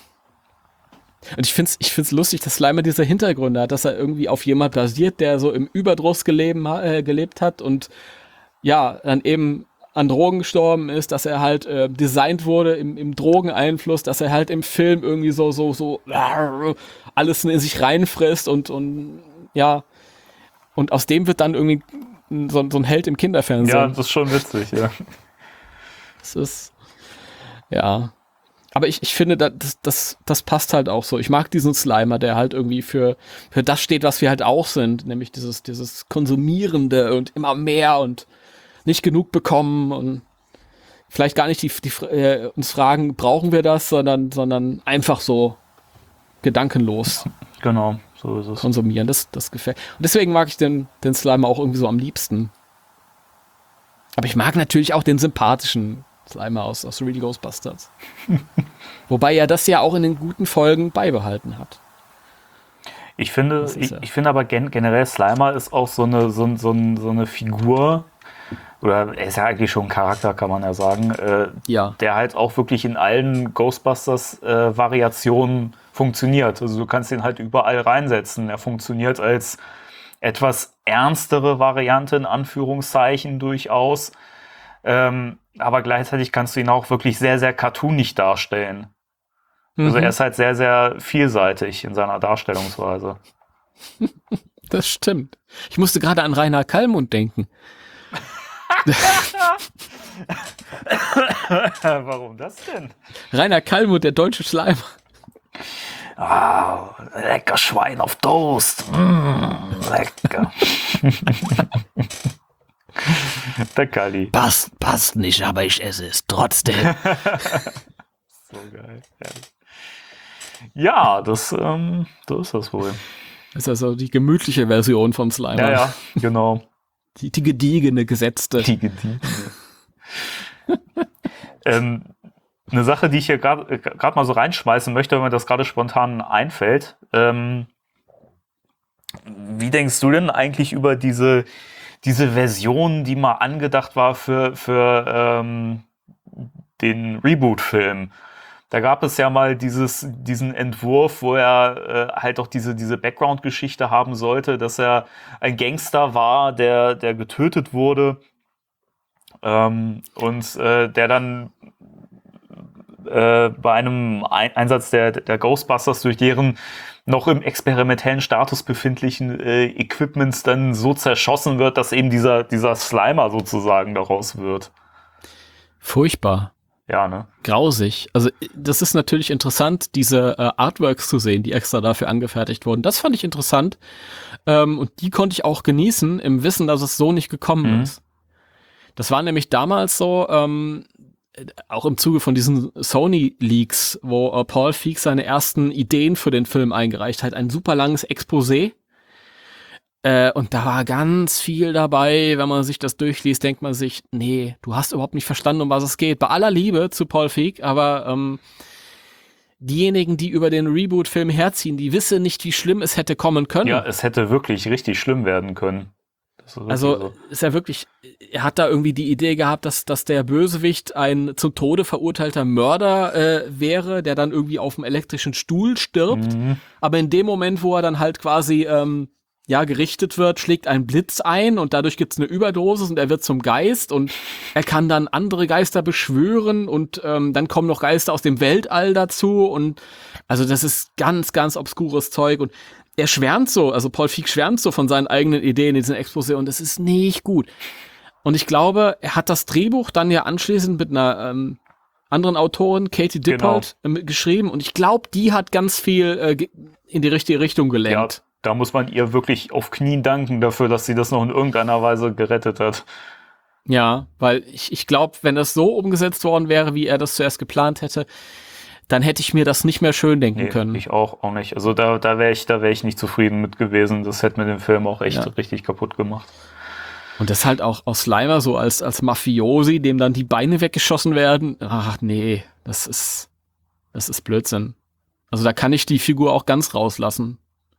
Und ich find's lustig, dass Slimer diese Hintergründe hat, dass er irgendwie auf jemand basiert, der so im Überdruss gelebt hat und ja, dann eben an Drogen gestorben ist, dass er halt designt wurde im Drogeneinfluss, dass er halt im Film irgendwie so alles in sich reinfrisst und ja, und aus dem wird dann irgendwie so ein Held im Kinderfernsehen. Ja, das ist schon witzig, ja. Das ist, ja. Aber ich finde, das passt halt auch so. Ich mag diesen Slimer, der halt irgendwie für das steht, was wir halt auch sind, nämlich dieses Konsumierende und immer mehr und nicht genug bekommen und vielleicht gar nicht uns fragen, brauchen wir das, sondern einfach so gedankenlos. Genau, so ist es. Konsumieren, das gefällt. Und deswegen mag ich den Slimer auch irgendwie so am liebsten. Aber ich mag natürlich auch den sympathischen Slimer aus Real Ghostbusters. Wobei er das ja auch in den guten Folgen beibehalten hat. Ich finde aber generell Slimer ist auch so eine Figur, oder er ist ja eigentlich schon ein Charakter, kann man ja sagen, der halt auch wirklich in allen Ghostbusters-Variationen funktioniert. Also du kannst ihn halt überall reinsetzen. Er funktioniert als etwas ernstere Variante, in Anführungszeichen durchaus. Aber gleichzeitig kannst du ihn auch wirklich sehr, sehr cartoonig darstellen. Also er ist halt sehr, sehr vielseitig in seiner Darstellungsweise. Das stimmt. Ich musste gerade an Rainer Kallmund denken. Warum das denn? Rainer Kallmund, der deutsche Schleimer. Ah, lecker Schwein auf Toast. Lecker. Der Kalli. Passt nicht, aber ich esse es trotzdem. So geil. Ja, so ist das wohl. Das ist also die gemütliche Version vom Slimer. Ja, genau. Die gediegene, gesetzte. Die gediegene. Eine Sache, die ich hier gerade mal so reinschmeißen möchte, wenn mir das gerade spontan einfällt. Wie denkst du denn eigentlich über diese Version, die mal angedacht war für den Reboot-Film? Da gab es ja mal diesen Entwurf, wo er halt auch diese Background-Geschichte haben sollte, dass er ein Gangster war, der getötet wurde und der dann bei einem Einsatz der Ghostbusters durch deren noch im experimentellen Status befindlichen Equipments dann so zerschossen wird, dass eben dieser Slimer sozusagen daraus wird. Furchtbar. Ja, ne? Grausig. Also das ist natürlich interessant, diese Artworks zu sehen, die extra dafür angefertigt wurden. Das fand ich interessant. Und die konnte ich auch genießen, im Wissen, dass es so nicht gekommen ist. Das war nämlich damals so, auch im Zuge von diesen Sony-Leaks, wo Paul Feig seine ersten Ideen für den Film eingereicht hat. Ein super langes Exposé. Und da war ganz viel dabei. Wenn man sich das durchliest, denkt man sich, nee, du hast überhaupt nicht verstanden, um was es geht. Bei aller Liebe zu Paul Feig, aber diejenigen, die über den Reboot-Film herziehen, die wissen nicht, wie schlimm es hätte kommen können. Ja, es hätte wirklich richtig schlimm werden können. Also ist ja wirklich, er hat da irgendwie die Idee gehabt, dass der Bösewicht ein zum Tode verurteilter Mörder wäre, der dann irgendwie auf dem elektrischen Stuhl stirbt. Aber in dem Moment, wo er dann halt quasi gerichtet wird, schlägt ein Blitz ein und dadurch gibt's eine Überdosis und er wird zum Geist und er kann dann andere Geister beschwören und dann kommen noch Geister aus dem Weltall dazu und also das ist ganz, ganz obskures Zeug und er schwärmt so, also Paul Feig schwärmt so von seinen eigenen Ideen in diesem Exposé und es ist nicht gut. Und ich glaube, er hat das Drehbuch dann ja anschließend mit einer anderen Autorin, Katie Dippold, geschrieben. Und ich glaube, die hat ganz viel in die richtige Richtung gelenkt. Ja, da muss man ihr wirklich auf Knien danken dafür, dass sie das noch in irgendeiner Weise gerettet hat. Ja, weil ich glaube, wenn das so umgesetzt worden wäre, wie er das zuerst geplant hätte, dann hätte ich mir das nicht mehr schön denken können. Ich auch nicht. Also da wäre ich nicht zufrieden mit gewesen. Das hätte mir den Film auch echt richtig kaputt gemacht. Und das halt auch aus Slimer so als Mafiosi, dem dann die Beine weggeschossen werden. Ach nee, das ist Blödsinn. Also da kann ich die Figur auch ganz rauslassen.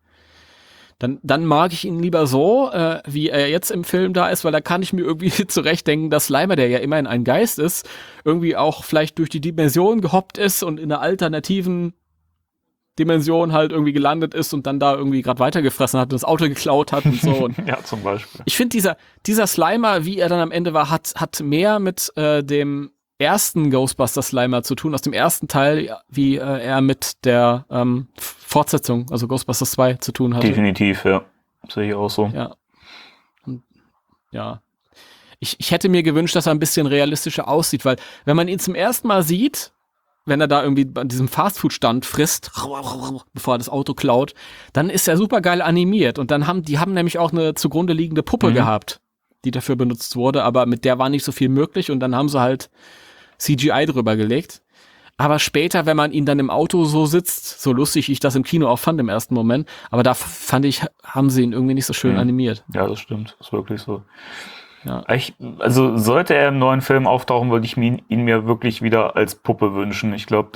Dann mag ich ihn lieber so, wie er jetzt im Film da ist, weil da kann ich mir irgendwie zurechtdenken, dass Slimer, der ja immerhin ein Geist ist, irgendwie auch vielleicht durch die Dimension gehoppt ist und in einer alternativen Dimension halt irgendwie gelandet ist und dann da irgendwie gerade weitergefressen hat und das Auto geklaut hat und so. Und ja, zum Beispiel. ich finde, dieser Slimer, wie er dann am Ende war, hat mehr mit dem ersten Ghostbusters-Slimer zu tun, aus dem ersten Teil, wie er mit der Fortsetzung, also Ghostbusters 2, zu tun hatte. Definitiv, ja. Sehe ich auch so. Ja. Und, ja. Ich hätte mir gewünscht, dass er ein bisschen realistischer aussieht, weil wenn man ihn zum ersten Mal sieht, wenn er da irgendwie an diesem Fastfood-Stand frisst, bevor er das Auto klaut, dann ist er super geil animiert. Und dann haben nämlich auch eine zugrunde liegende Puppe gehabt, die dafür benutzt wurde, aber mit der war nicht so viel möglich und dann haben sie halt CGI drüber gelegt. Aber später, wenn man ihn dann im Auto so sitzt, so lustig ich das im Kino auch fand im ersten Moment, aber da fand ich, haben sie ihn irgendwie nicht so schön animiert. Ja, das stimmt. Das ist wirklich so. Ja. Also sollte er im neuen Film auftauchen, würde ich ihn mir wirklich wieder als Puppe wünschen. Ich glaube,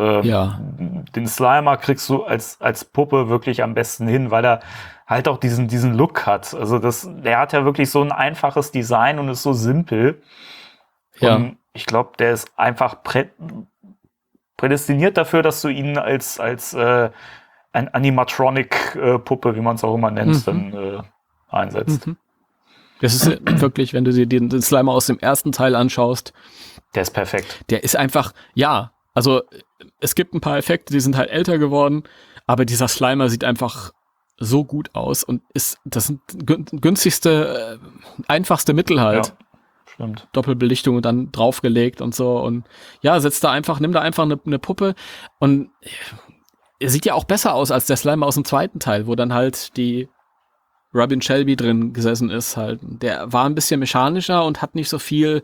den Slimer kriegst du als Puppe wirklich am besten hin, weil er halt auch diesen Look hat. Also der hat ja wirklich so ein einfaches Design und ist so simpel. Ja. Und ich glaube, der ist einfach prädestiniert dafür, dass du ihn als ein Animatronic-Puppe, wie man es auch immer nennt, dann einsetzt. Das ist wirklich, wenn du dir den Slimer aus dem ersten Teil anschaust. Der ist perfekt. Der ist einfach, ja, also es gibt ein paar Effekte, die sind halt älter geworden, aber dieser Slimer sieht einfach so gut aus und das sind günstigste, einfachste Mittel halt. Ja, stimmt. Doppelbelichtung und dann draufgelegt und so und ja, nimm da einfach eine Puppe und er sieht ja auch besser aus als der Slimer aus dem zweiten Teil, wo dann halt die Robin Shelby drin gesessen ist halt. Der war ein bisschen mechanischer und hat nicht so viel,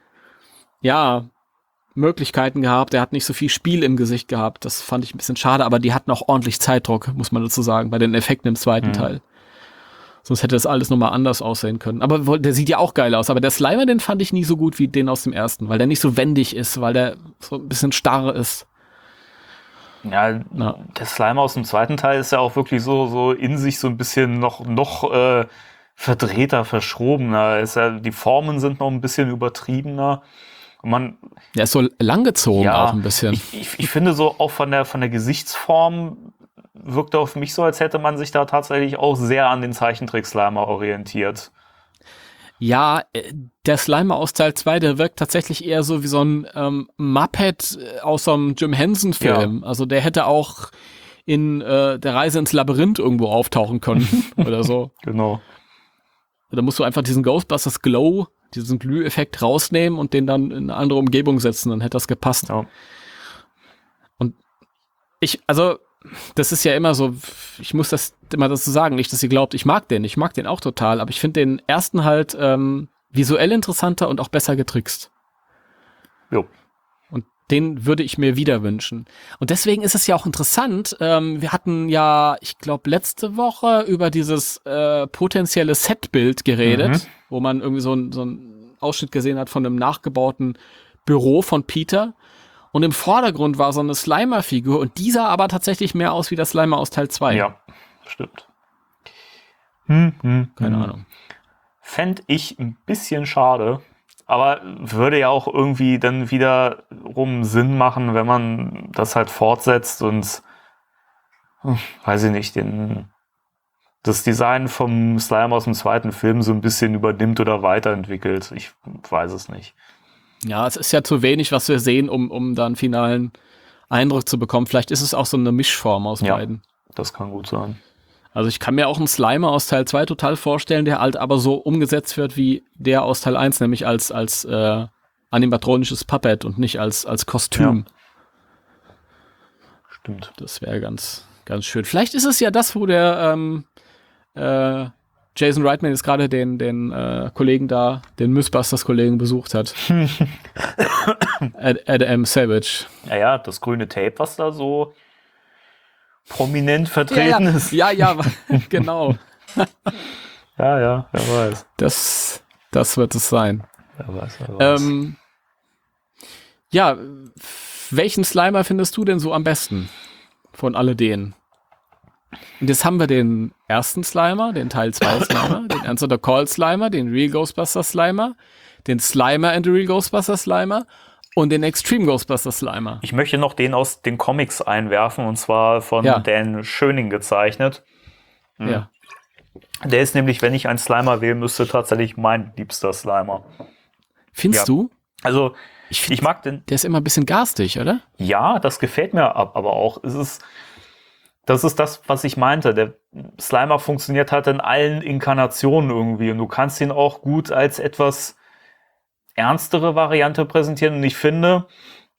Möglichkeiten gehabt. Der hat nicht so viel Spiel im Gesicht gehabt. Das fand ich ein bisschen schade, aber die hatten auch ordentlich Zeitdruck, muss man dazu sagen, bei den Effekten im zweiten Teil. Sonst hätte das alles nochmal anders aussehen können. Aber der sieht ja auch geil aus. Aber der Slimer, den fand ich nie so gut wie den aus dem ersten, weil der nicht so wendig ist, weil der so ein bisschen starr ist. Ja, der Slimer aus dem zweiten Teil ist ja auch wirklich so in sich so ein bisschen noch verdrehter, verschrobener. Die Formen sind noch ein bisschen übertriebener. Der ist so langgezogen auch ein bisschen. Ich finde so auch von der Gesichtsform wirkt er auf mich so, als hätte man sich da tatsächlich auch sehr an den Zeichentrick-Slimer orientiert. Ja, der Slimer aus Teil 2, der wirkt tatsächlich eher so wie so ein Muppet aus so einem Jim Henson-Film. Ja. Also der hätte auch in der Reise ins Labyrinth irgendwo auftauchen können oder so. Genau. Da musst du einfach diesen Ghostbusters Glow, diesen Glüheffekt rausnehmen und den dann in eine andere Umgebung setzen, dann hätte das gepasst. Ja. Und das ist ja immer so, ich muss das immer dazu sagen, nicht, dass ihr glaubt, ich mag den auch total, aber ich finde den ersten halt visuell interessanter und auch besser getrickst. Jo. Und den würde ich mir wieder wünschen. Und deswegen ist es ja auch interessant, wir hatten ja, ich glaube, letzte Woche über dieses potenzielle Setbild geredet, wo man irgendwie so einen Ausschnitt gesehen hat von einem nachgebauten Büro von Peter. Und im Vordergrund war so eine Slimer-Figur und die sah aber tatsächlich mehr aus wie der Slimer aus Teil 2. Ja, stimmt. Keine Ahnung. Fände ich ein bisschen schade, aber würde ja auch irgendwie dann wiederum Sinn machen, wenn man das halt fortsetzt und, weiß ich nicht, das Design vom Slimer aus dem zweiten Film so ein bisschen übernimmt oder weiterentwickelt. Ich weiß es nicht. Ja, es ist ja zu wenig, was wir sehen, um da einen finalen Eindruck zu bekommen. Vielleicht ist es auch so eine Mischform aus beiden. Das kann gut sein. Also ich kann mir auch einen Slimer aus Teil 2 total vorstellen, der halt aber so umgesetzt wird wie der aus Teil 1, nämlich als animatronisches Puppet und nicht als Kostüm. Ja. Stimmt. Das wäre ganz, ganz schön. Vielleicht ist es ja das, wo der Jason Reitman jetzt gerade den Kollegen da, den Mythbusters-Kollegen besucht hat. Adam Savage. Ja, das grüne Tape, was da so prominent vertreten ist. Ja, genau. Ja, wer weiß. Das wird es sein. Wer weiß. Ja, welchen Slimer findest du denn so am besten von alledenen? Und jetzt haben wir den ersten Slimer, den Teil 2 Slimer, den Answer the Call Slimer, den Real Ghostbusters Slimer, den Slimer and the Real Ghostbusters Slimer und den Extreme Ghostbusters Slimer. Ich möchte noch den aus den Comics einwerfen, und zwar von Dan Schöning gezeichnet. Ja. Der ist nämlich, wenn ich einen Slimer wählen müsste, tatsächlich mein liebster Slimer. Findest du? Also, ich mag den. Der ist immer ein bisschen garstig, oder? Ja, das gefällt mir aber auch. Das ist das, was ich meinte. Der Slimer funktioniert halt in allen Inkarnationen irgendwie, und du kannst ihn auch gut als etwas ernstere Variante präsentieren. Und ich finde,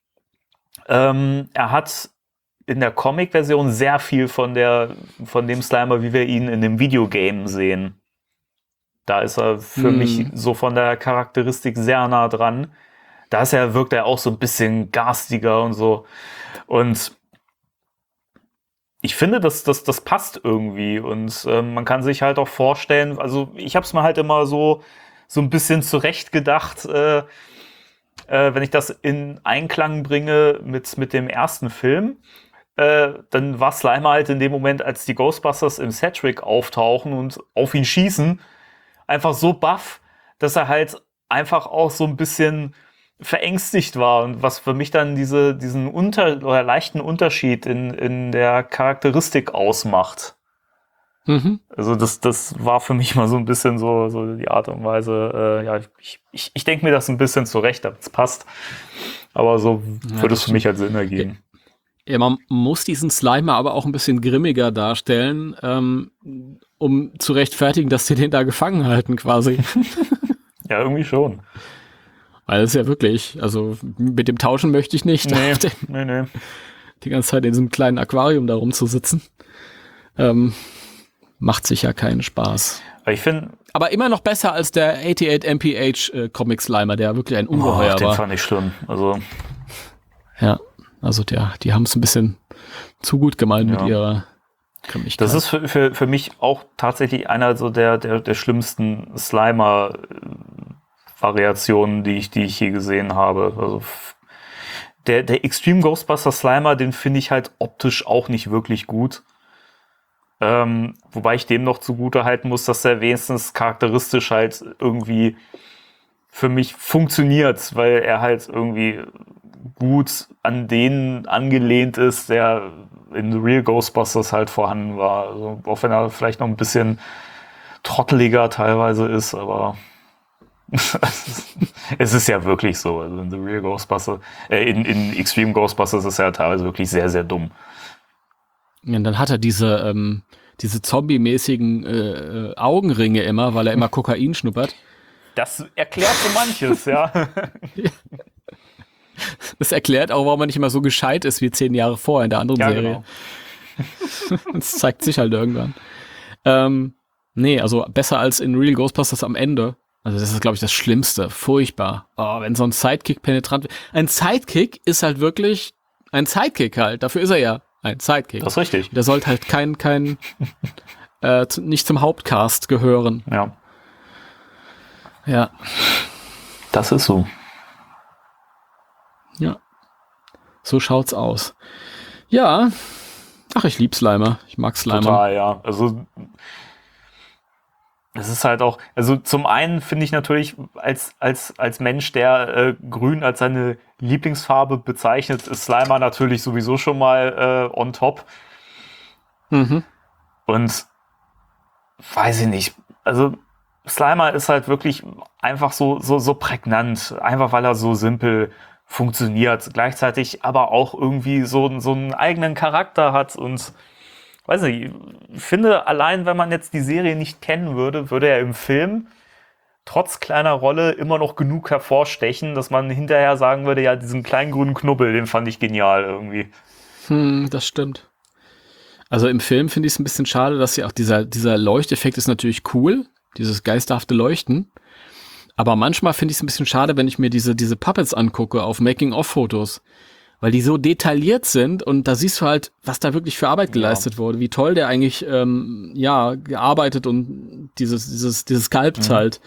er hat in der Comic-Version sehr viel von dem Slimer, wie wir ihn in dem Videogame sehen. Da ist er für mich so von der Charakteristik sehr nah dran. Wirkt er auch so ein bisschen garstiger und so. Und ich finde, das passt irgendwie. Und man kann sich halt auch vorstellen, also ich habe es mir halt immer so ein bisschen zurecht gedacht, wenn ich das in Einklang bringe mit dem ersten Film, dann war Slimer halt in dem Moment, als die Ghostbusters im Sedgwick auftauchen und auf ihn schießen, einfach so baff, dass er halt einfach auch so ein bisschen verängstigt war, und was für mich dann diesen leichten Unterschied in der Charakteristik ausmacht. Mhm. Also das war für mich mal so ein bisschen so die Art und Weise, ich denke mir das ein bisschen zurecht, damit es passt, aber so würde es für mich halt Sinn ergeben. Ja, man muss diesen Slimer aber auch ein bisschen grimmiger darstellen, um zu rechtfertigen, dass sie den da gefangen halten quasi. Ja, irgendwie schon. Weil es ist ja wirklich, also mit dem Tauschen möchte ich nicht. Nee. Die ganze Zeit in diesem kleinen Aquarium da rumzusitzen. Macht sicher keinen Spaß. Aber immer noch besser als der 88 MPH Comic Slimer, der wirklich ein Ungeheuer war. Den fand ich schlimm. Also. Ja, also die haben es ein bisschen zu gut gemeint mit ihrer Grimmigkeit. Das ist für mich auch tatsächlich einer so der schlimmsten Slimer Variationen, die ich je gesehen habe. Also der Extreme Ghostbuster Slimer, den finde ich halt optisch auch nicht wirklich gut. Wobei ich dem noch zugute halten muss, dass er wenigstens charakteristisch halt irgendwie für mich funktioniert, weil er halt irgendwie gut an den angelehnt ist, der in The Real Ghostbusters halt vorhanden war. Also, auch wenn er vielleicht noch ein bisschen trotteliger teilweise ist, aber es ist ja wirklich so. Also in The Real Ghostbusters, in Extreme Ghostbusters ist er ja teilweise wirklich sehr, sehr dumm. Ja, und dann hat er diese zombie-mäßigen Augenringe immer, weil er immer Kokain schnuppert. Das erklärt so manches, ja. Das erklärt auch, warum er nicht immer so gescheit ist wie 10 Jahre vorher in der anderen Serie. Genau. Das zeigt sich halt irgendwann. Nee, also besser als in Real Ghostbusters am Ende. Also das ist, glaube ich, das Schlimmste. Furchtbar. Oh, wenn so ein Sidekick penetrant wird. Ein Sidekick ist halt wirklich ein Sidekick halt. Dafür ist er ja ein Sidekick. Das ist richtig. Der sollte halt nicht zum Hauptcast gehören. Ja. Ja. Das ist so. Ja. So schaut's aus. Ja. Ach, ich lieb Slimer. Ich mag Slimer. Total, ja. Also es ist halt auch, also zum einen finde ich natürlich als Mensch, der grün als seine Lieblingsfarbe bezeichnet, ist Slimer natürlich sowieso schon mal on top. Mhm. Und weiß ich nicht, also Slimer ist halt wirklich einfach so prägnant, einfach weil er so simpel funktioniert, gleichzeitig aber auch irgendwie so einen eigenen Charakter hat. Und weiß nicht, ich finde, allein wenn man jetzt die Serie nicht kennen würde, würde er im Film trotz kleiner Rolle immer noch genug hervorstechen, dass man hinterher sagen würde, ja, diesen kleinen grünen Knubbel, den fand ich genial irgendwie. Das stimmt. Also im Film finde ich es ein bisschen schade, dass ja auch dieser Leuchteffekt ist natürlich cool, dieses geisterhafte Leuchten. Aber manchmal finde ich es ein bisschen schade, wenn ich mir diese Puppets angucke auf Making-of-Fotos, weil die so detailliert sind und da siehst du halt, was da wirklich für Arbeit geleistet wurde, wie toll der eigentlich gearbeitet und dieses Sculpt halt.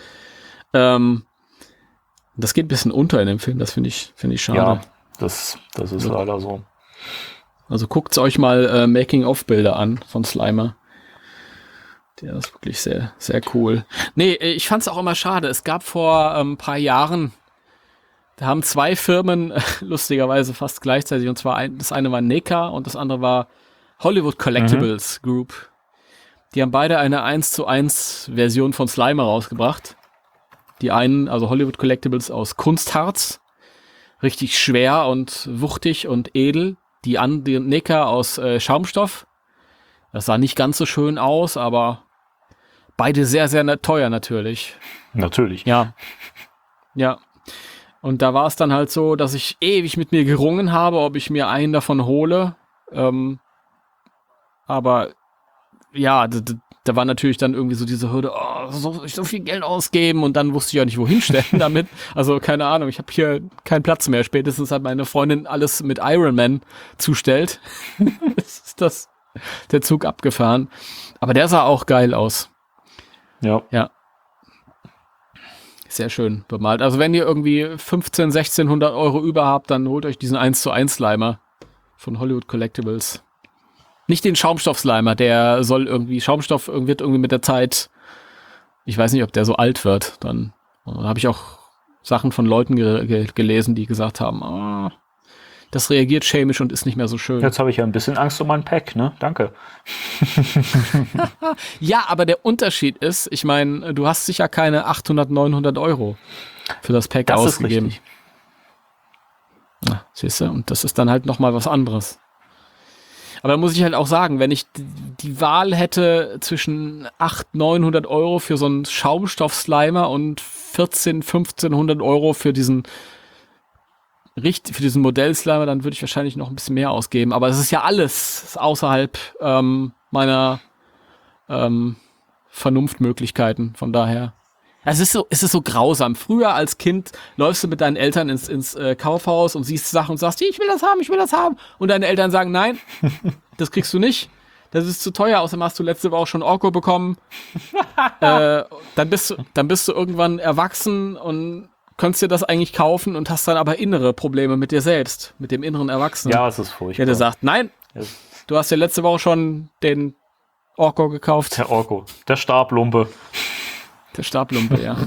Das geht ein bisschen unter in dem Film, das finde ich schade. Ja, das ist leider so. Also guckt euch mal Making-of-Bilder an von Slimer. Der ist wirklich sehr, sehr cool. Nee, ich fand's auch immer schade. Es gab vor ein paar Jahren, da haben zwei Firmen lustigerweise fast gleichzeitig, und zwar das eine war NECA und das andere war Hollywood Collectibles Group. Die haben beide eine 1:1 Version von Slimer rausgebracht. Die einen, also Hollywood Collectibles aus Kunstharz, richtig schwer und wuchtig und edel. Die NECA aus Schaumstoff. Das sah nicht ganz so schön aus, aber beide sehr, sehr teuer natürlich. Natürlich. Ja. Ja. Und da war es dann halt so, dass ich ewig mit mir gerungen habe, ob ich mir einen davon hole. Aber ja, da war natürlich dann irgendwie so diese Hürde, so viel Geld ausgeben und dann wusste ich ja nicht, wohin stellen damit. Also keine Ahnung, ich habe hier keinen Platz mehr. Spätestens hat meine Freundin alles mit Iron Man zustellt. ist der Zug abgefahren. Aber der sah auch geil aus. Ja. Ja. Sehr schön bemalt. Also wenn ihr irgendwie 1.600 Euro über habt, dann holt euch diesen 1:1 Slimer von Hollywood Collectibles. Nicht den Schaumstoff-Slimer, der soll irgendwie, Schaumstoff wird irgendwie mit der Zeit, ich weiß nicht, ob der so alt wird. Dann habe ich auch Sachen von Leuten gelesen, die gesagt haben, das reagiert chemisch und ist nicht mehr so schön. Jetzt habe ich ja ein bisschen Angst um mein Pack, ne? Danke. Ja, aber der Unterschied ist, ich meine, du hast sicher keine 800, 900 Euro für das Pack ausgegeben. Ist richtig. Ja, siehst du, und das ist dann halt nochmal was anderes. Aber da muss ich halt auch sagen, wenn ich die Wahl hätte zwischen 800, 900 Euro für so einen Schaumstoff-Slimer und 1.500 Euro für diesen Modell-Slimer, dann würde ich wahrscheinlich noch ein bisschen mehr ausgeben. Aber es ist ja alles außerhalb meiner Vernunftmöglichkeiten. Von daher. Es ist so grausam. Früher als Kind läufst du mit deinen Eltern ins Kaufhaus und siehst Sachen und sagst, ich will das haben. Und deine Eltern sagen, nein, das kriegst du nicht. Das ist zu teuer. Außerdem hast du letzte Woche auch schon Orko bekommen. Dann bist du irgendwann erwachsen und könntest dir das eigentlich kaufen und hast dann aber innere Probleme mit dir selbst, mit dem inneren Erwachsenen. Ja, es ist furchtbar. Der sagt, nein, du hast ja letzte Woche schon den Orko gekauft. Der Orko, der Stablumpe. Der Stablumpe, ja.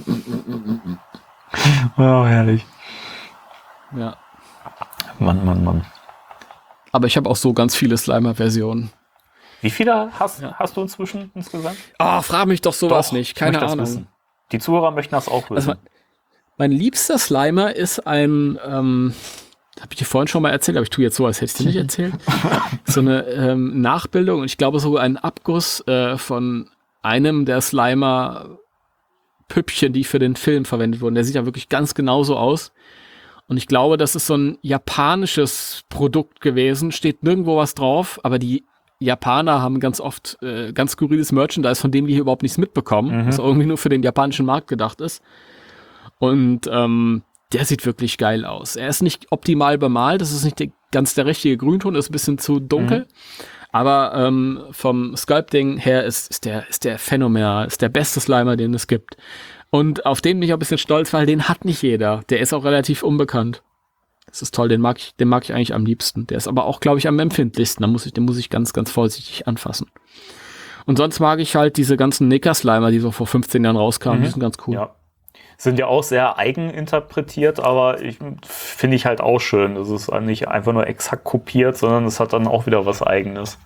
Oh, herrlich. Ja. Mann. Aber ich habe auch so ganz viele Slimer-Versionen. Wie viele hast du inzwischen insgesamt? Frag mich doch sowas nicht. Keine Ahnung. Wissen. Die Zuhörer möchten das auch wissen. Also, mein liebster Slimer ist ein, habe ich dir vorhin schon mal erzählt, aber ich tue jetzt so, als hätte ich dir nicht erzählt. So eine Nachbildung und ich glaube sogar ein Abguss von einem der Slimer-Püppchen, die für den Film verwendet wurden. Der sieht ja wirklich ganz genauso aus. Und ich glaube, das ist so ein japanisches Produkt gewesen. Steht nirgendwo was drauf, aber die Japaner haben ganz oft ganz skurriles Merchandise, von dem wir hier überhaupt nichts mitbekommen, was irgendwie nur für den japanischen Markt gedacht ist. Und der sieht wirklich geil aus. Er ist nicht optimal bemalt, das ist nicht ganz der richtige Grünton, ist ein bisschen zu dunkel. Aber vom Sculpting her ist der phänomenal, ist der beste Slimer, den es gibt. Und auf den bin ich auch ein bisschen stolz, weil den hat nicht jeder. Der ist auch relativ unbekannt. Das ist toll, den mag ich eigentlich am liebsten. Der ist aber auch, glaube ich, am empfindlichsten. Den muss ich ganz, ganz vorsichtig anfassen. Und sonst mag ich halt diese ganzen NECA-Slimer, die so vor 15 Jahren rauskamen. Die sind ganz cool. Ja. Sind ja auch sehr eigeninterpretiert, aber finde ich halt auch schön. Das ist nicht einfach nur exakt kopiert, sondern es hat dann auch wieder was Eigenes.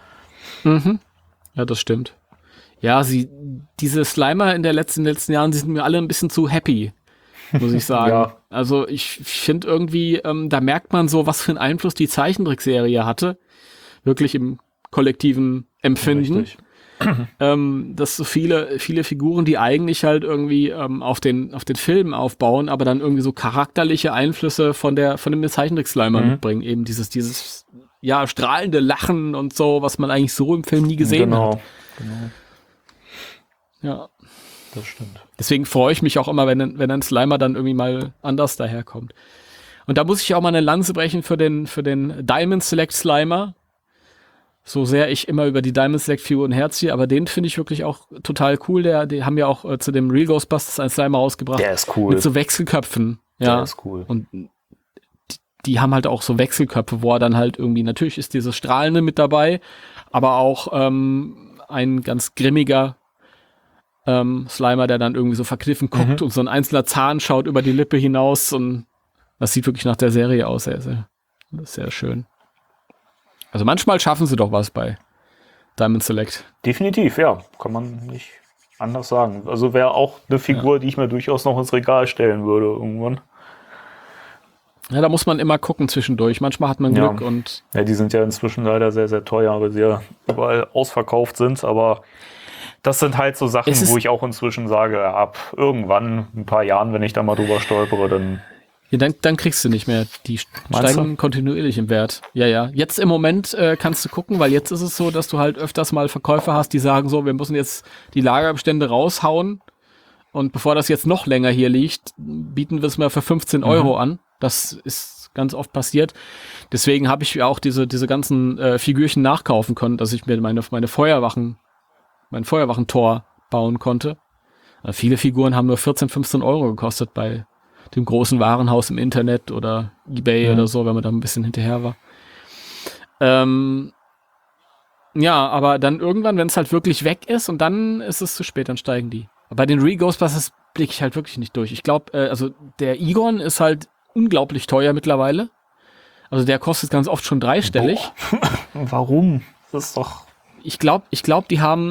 Ja, das stimmt. Ja, diese Slimer in den letzten Jahren, die sind mir alle ein bisschen zu happy, muss ich sagen. Ja. Also ich finde irgendwie, da merkt man so, was für einen Einfluss die Zeichentrickserie hatte. Wirklich im kollektiven Empfinden. Richtig. dass so viele Figuren, die eigentlich halt irgendwie auf den Film aufbauen, aber dann irgendwie so charakterliche Einflüsse von dem Zeichentrick-Slimer mitbringen. Eben dieses strahlende Lachen und so, was man eigentlich so im Film nie gesehen hat. Genau. Ja. Das stimmt. Deswegen freue ich mich auch immer, wenn ein Slimer dann irgendwie mal anders daherkommt. Und da muss ich auch mal eine Lanze brechen für den Diamond Select Slimer. So sehr ich immer über die Diamond Select Figuren herziehe, aber den finde ich wirklich auch total cool. Die haben ja auch zu dem Real Ghostbusters einen Slimer rausgebracht. Der ist cool. Mit so Wechselköpfen. Ja. Der ist cool. Und die haben halt auch so Wechselköpfe, wo er dann halt irgendwie, natürlich ist dieses Strahlende mit dabei, aber auch ein ganz grimmiger Slimer, der dann irgendwie so verkniffen guckt und so ein einzelner Zahn schaut über die Lippe hinaus und das sieht wirklich nach der Serie aus. Sehr, sehr schön. Also manchmal schaffen sie doch was bei Diamond Select. Definitiv, ja. Kann man nicht anders sagen. Also wäre auch eine Figur, die ich mir durchaus noch ins Regal stellen würde irgendwann. Ja, da muss man immer gucken zwischendurch. Manchmal hat man Glück und... Ja, die sind ja inzwischen leider sehr, sehr teuer, weil sie ja überall ausverkauft sind, aber das sind halt so Sachen, wo ich auch inzwischen sage, ab irgendwann, ein paar Jahren, wenn ich da mal drüber stolpere, dann... Ja, dann kriegst du nicht mehr. Die steigen kontinuierlich im Wert. Ja. Jetzt im Moment kannst du gucken, weil jetzt ist es so, dass du halt öfters mal Verkäufer hast, die sagen so, wir müssen jetzt die Lagerbestände raushauen und bevor das jetzt noch länger hier liegt, bieten wir es mal für 15 Euro an. Das ist ganz oft passiert. Deswegen habe ich auch diese ganzen Figürchen nachkaufen können, dass ich mir mein Feuerwachentor bauen konnte. Viele Figuren haben nur 14, 15 Euro gekostet bei dem großen Warenhaus im Internet oder eBay oder so, wenn man da ein bisschen hinterher war. Aber dann irgendwann, wenn es halt wirklich weg ist und dann ist es zu spät, dann steigen die. Aber bei den Real Ghostbusters blicke ich halt wirklich nicht durch. Ich glaube, der Egon ist halt unglaublich teuer mittlerweile. Also der kostet ganz oft schon dreistellig. Warum? Das ist doch... Ich glaube, die haben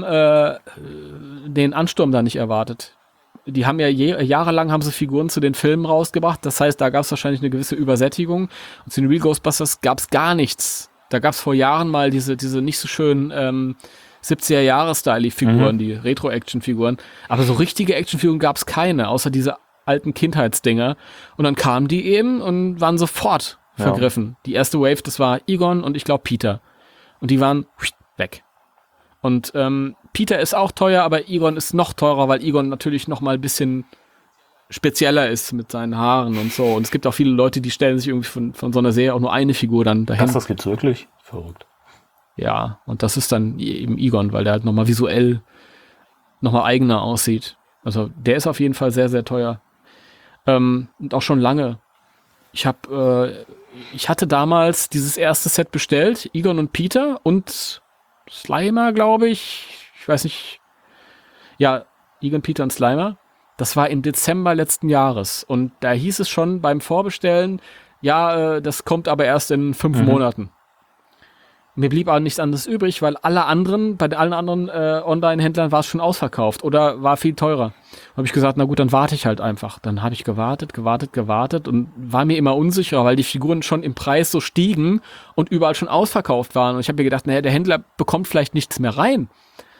den Ansturm da nicht erwartet. Die haben ja jahrelang haben sie Figuren zu den Filmen rausgebracht. Das heißt, da gab es wahrscheinlich eine gewisse Übersättigung. Und zu den Real Ghostbusters gab es gar nichts. Da gab es vor Jahren mal diese nicht so schönen 70er-Jahre-Style-Figuren, die Retro-Action-Figuren. Aber so richtige Actionfiguren gab es keine, außer diese alten Kindheitsdinger. Und dann kamen die eben und waren sofort vergriffen. Die erste Wave, das war Egon und ich glaube Peter. Und die waren weg. Und Peter ist auch teuer, aber Egon ist noch teurer, weil Egon natürlich noch mal ein bisschen spezieller ist mit seinen Haaren und so. Und es gibt auch viele Leute, die stellen sich irgendwie von so einer Serie auch nur eine Figur dann dahin. Das gibt's wirklich? Verrückt. Ja, und das ist dann eben Egon, weil der halt nochmal visuell nochmal eigener aussieht. Also der ist auf jeden Fall sehr, sehr teuer. Und auch schon lange. Ich hatte damals dieses erste Set bestellt, Egon und Peter und Slimer, glaube ich. Ich weiß nicht. Ja, Egon, Peter und Slimer. Das war im Dezember letzten Jahres. Und da hieß es schon beim Vorbestellen, das kommt aber erst in 5 Monaten. Mir blieb aber nichts anderes übrig, weil bei allen anderen Online-Händlern war es schon ausverkauft oder war viel teurer. Da habe ich gesagt, na gut, dann warte ich halt einfach. Dann habe ich gewartet und war mir immer unsicher, weil die Figuren schon im Preis so stiegen und überall schon ausverkauft waren. Und ich habe mir gedacht, naja, der Händler bekommt vielleicht nichts mehr rein.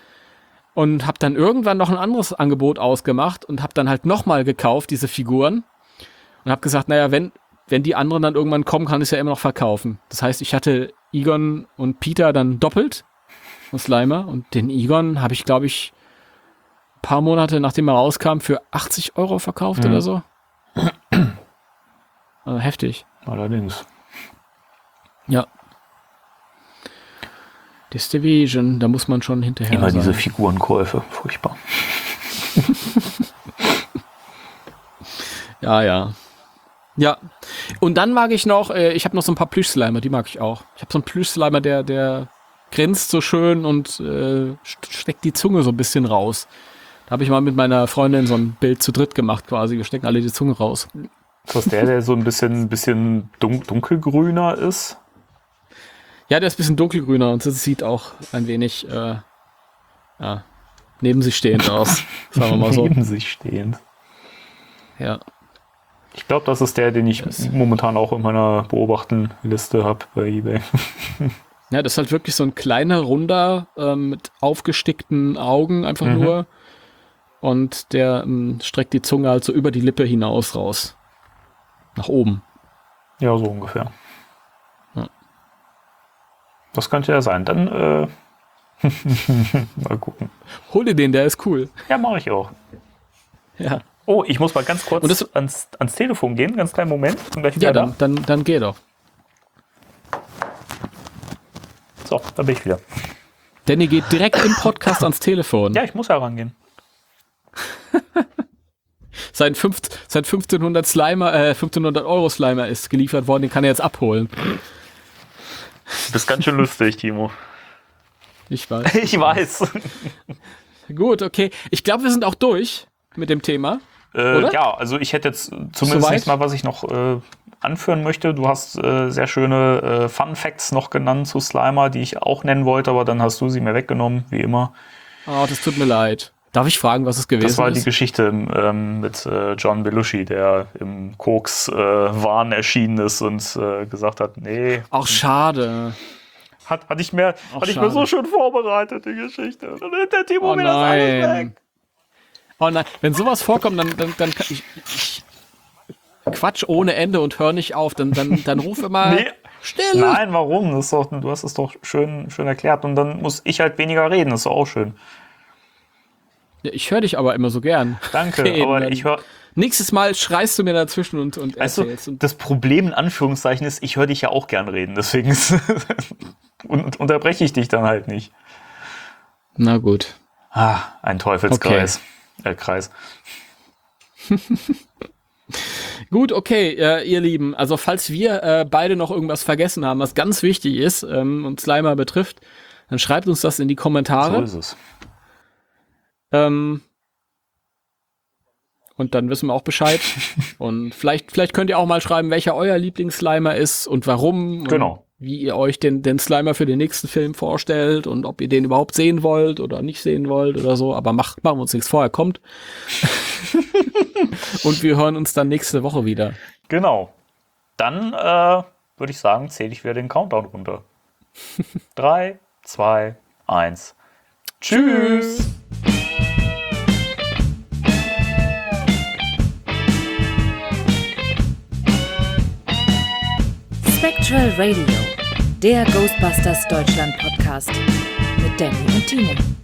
Und habe dann irgendwann noch ein anderes Angebot ausgemacht und habe dann halt nochmal gekauft, diese Figuren. Und habe gesagt, naja, wenn die anderen dann irgendwann kommen, kann ich es ja immer noch verkaufen. Das heißt, ich hatte Egon und Peter dann doppelt und Slimer. Und den Egon habe ich, glaube ich, ein paar Monate nachdem er rauskam, für 80 Euro verkauft oder so. Also heftig. Allerdings. Ja. Das Division, da muss man schon hinterher immer sein. Diese Figurenkäufe, furchtbar. Ja. Ja, und dann mag ich noch, ich habe noch so ein paar Plüsch-Slimer, die mag ich auch. Ich habe so einen Plüsch-Slimer, der grinst so schön und steckt die Zunge so ein bisschen raus. Da habe ich mal mit meiner Freundin so ein Bild zu dritt gemacht quasi. Wir stecken alle die Zunge raus. Ist das der so ein bisschen dunkelgrüner ist? Ja, der ist ein bisschen dunkelgrüner und das sieht auch ein wenig neben sich stehend aus. Sagen wir mal so. Neben sich stehend. Ja. Ich glaube, das ist der, den ich momentan auch in meiner Beobachten-Liste habe bei eBay. Ja, das ist halt wirklich so ein kleiner, runder, mit aufgestickten Augen einfach nur. Und der streckt die Zunge halt so über die Lippe hinaus raus. Nach oben. Ja, so ungefähr. Ja. Das könnte ja sein. Dann mal gucken. Hol dir den, der ist cool. Ja, mache ich auch. Ja. Oh, ich muss mal ganz kurz ans Telefon gehen. Ganz kleinen Moment. Und gleich wieder Ja, dann geh doch. So, da bin ich wieder. Danny geht direkt im Podcast ans Telefon. Ja, ich muss ja rangehen. Sein 1500 Slimer, 1500 Euro Slimer ist geliefert worden, den kann er jetzt abholen. Das ist ganz schön lustig, Timo. Ich weiß. Ich weiß. Gut, okay. Ich glaube, wir sind auch durch mit dem Thema. Oder? Ja, also ich hätte jetzt zumindest Soweit? nicht mal, was ich noch anführen möchte. Du hast sehr schöne Fun Facts noch genannt zu Slimer, die ich auch nennen wollte, aber dann hast du sie mir weggenommen, wie immer. Oh, das tut mir leid. Darf ich fragen, was es gewesen ist? Das war die Geschichte mit John Belushi, der im Koks-Wahn erschienen ist und gesagt hat, nee. Auch schade. Hatte ich mir so schön vorbereitet, die Geschichte. Und dann hat der Timo mir das alles weg. Oh nein, wenn sowas vorkommt, dann kann ich Quatsch ohne Ende und hör nicht auf, dann ruf immer still. Nein, warum? Du hast es doch schön erklärt und dann muss ich halt weniger reden, das ist doch auch schön. Ja, ich höre dich aber immer so gern. Danke, reden, aber ich höre... Nächstes Mal schreist du mir dazwischen und erzählst. Das Problem in Anführungszeichen ist, ich höre dich ja auch gern reden, deswegen und unterbreche ich dich dann halt nicht. Na gut. Ein Teufelskreis. Kreis. Gut, okay, ihr Lieben. Also falls wir beide noch irgendwas vergessen haben, was ganz wichtig ist und Slimer betrifft, dann schreibt uns das in die Kommentare. So ist es. Und dann wissen wir auch Bescheid. Und vielleicht könnt ihr auch mal schreiben, welcher euer Lieblings-Slimer ist und warum. Genau. Und wie ihr euch den Slimer für den nächsten Film vorstellt und ob ihr den überhaupt sehen wollt oder nicht sehen wollt oder so. Aber machen wir uns nichts vor, er kommt. Und wir hören uns dann nächste Woche wieder. Genau. Dann würde ich sagen, zähle ich wieder den Countdown runter. 3, 2, 1. Tschüss! Spectral Radio, der Ghostbusters Deutschland Podcast mit Danny und Timo.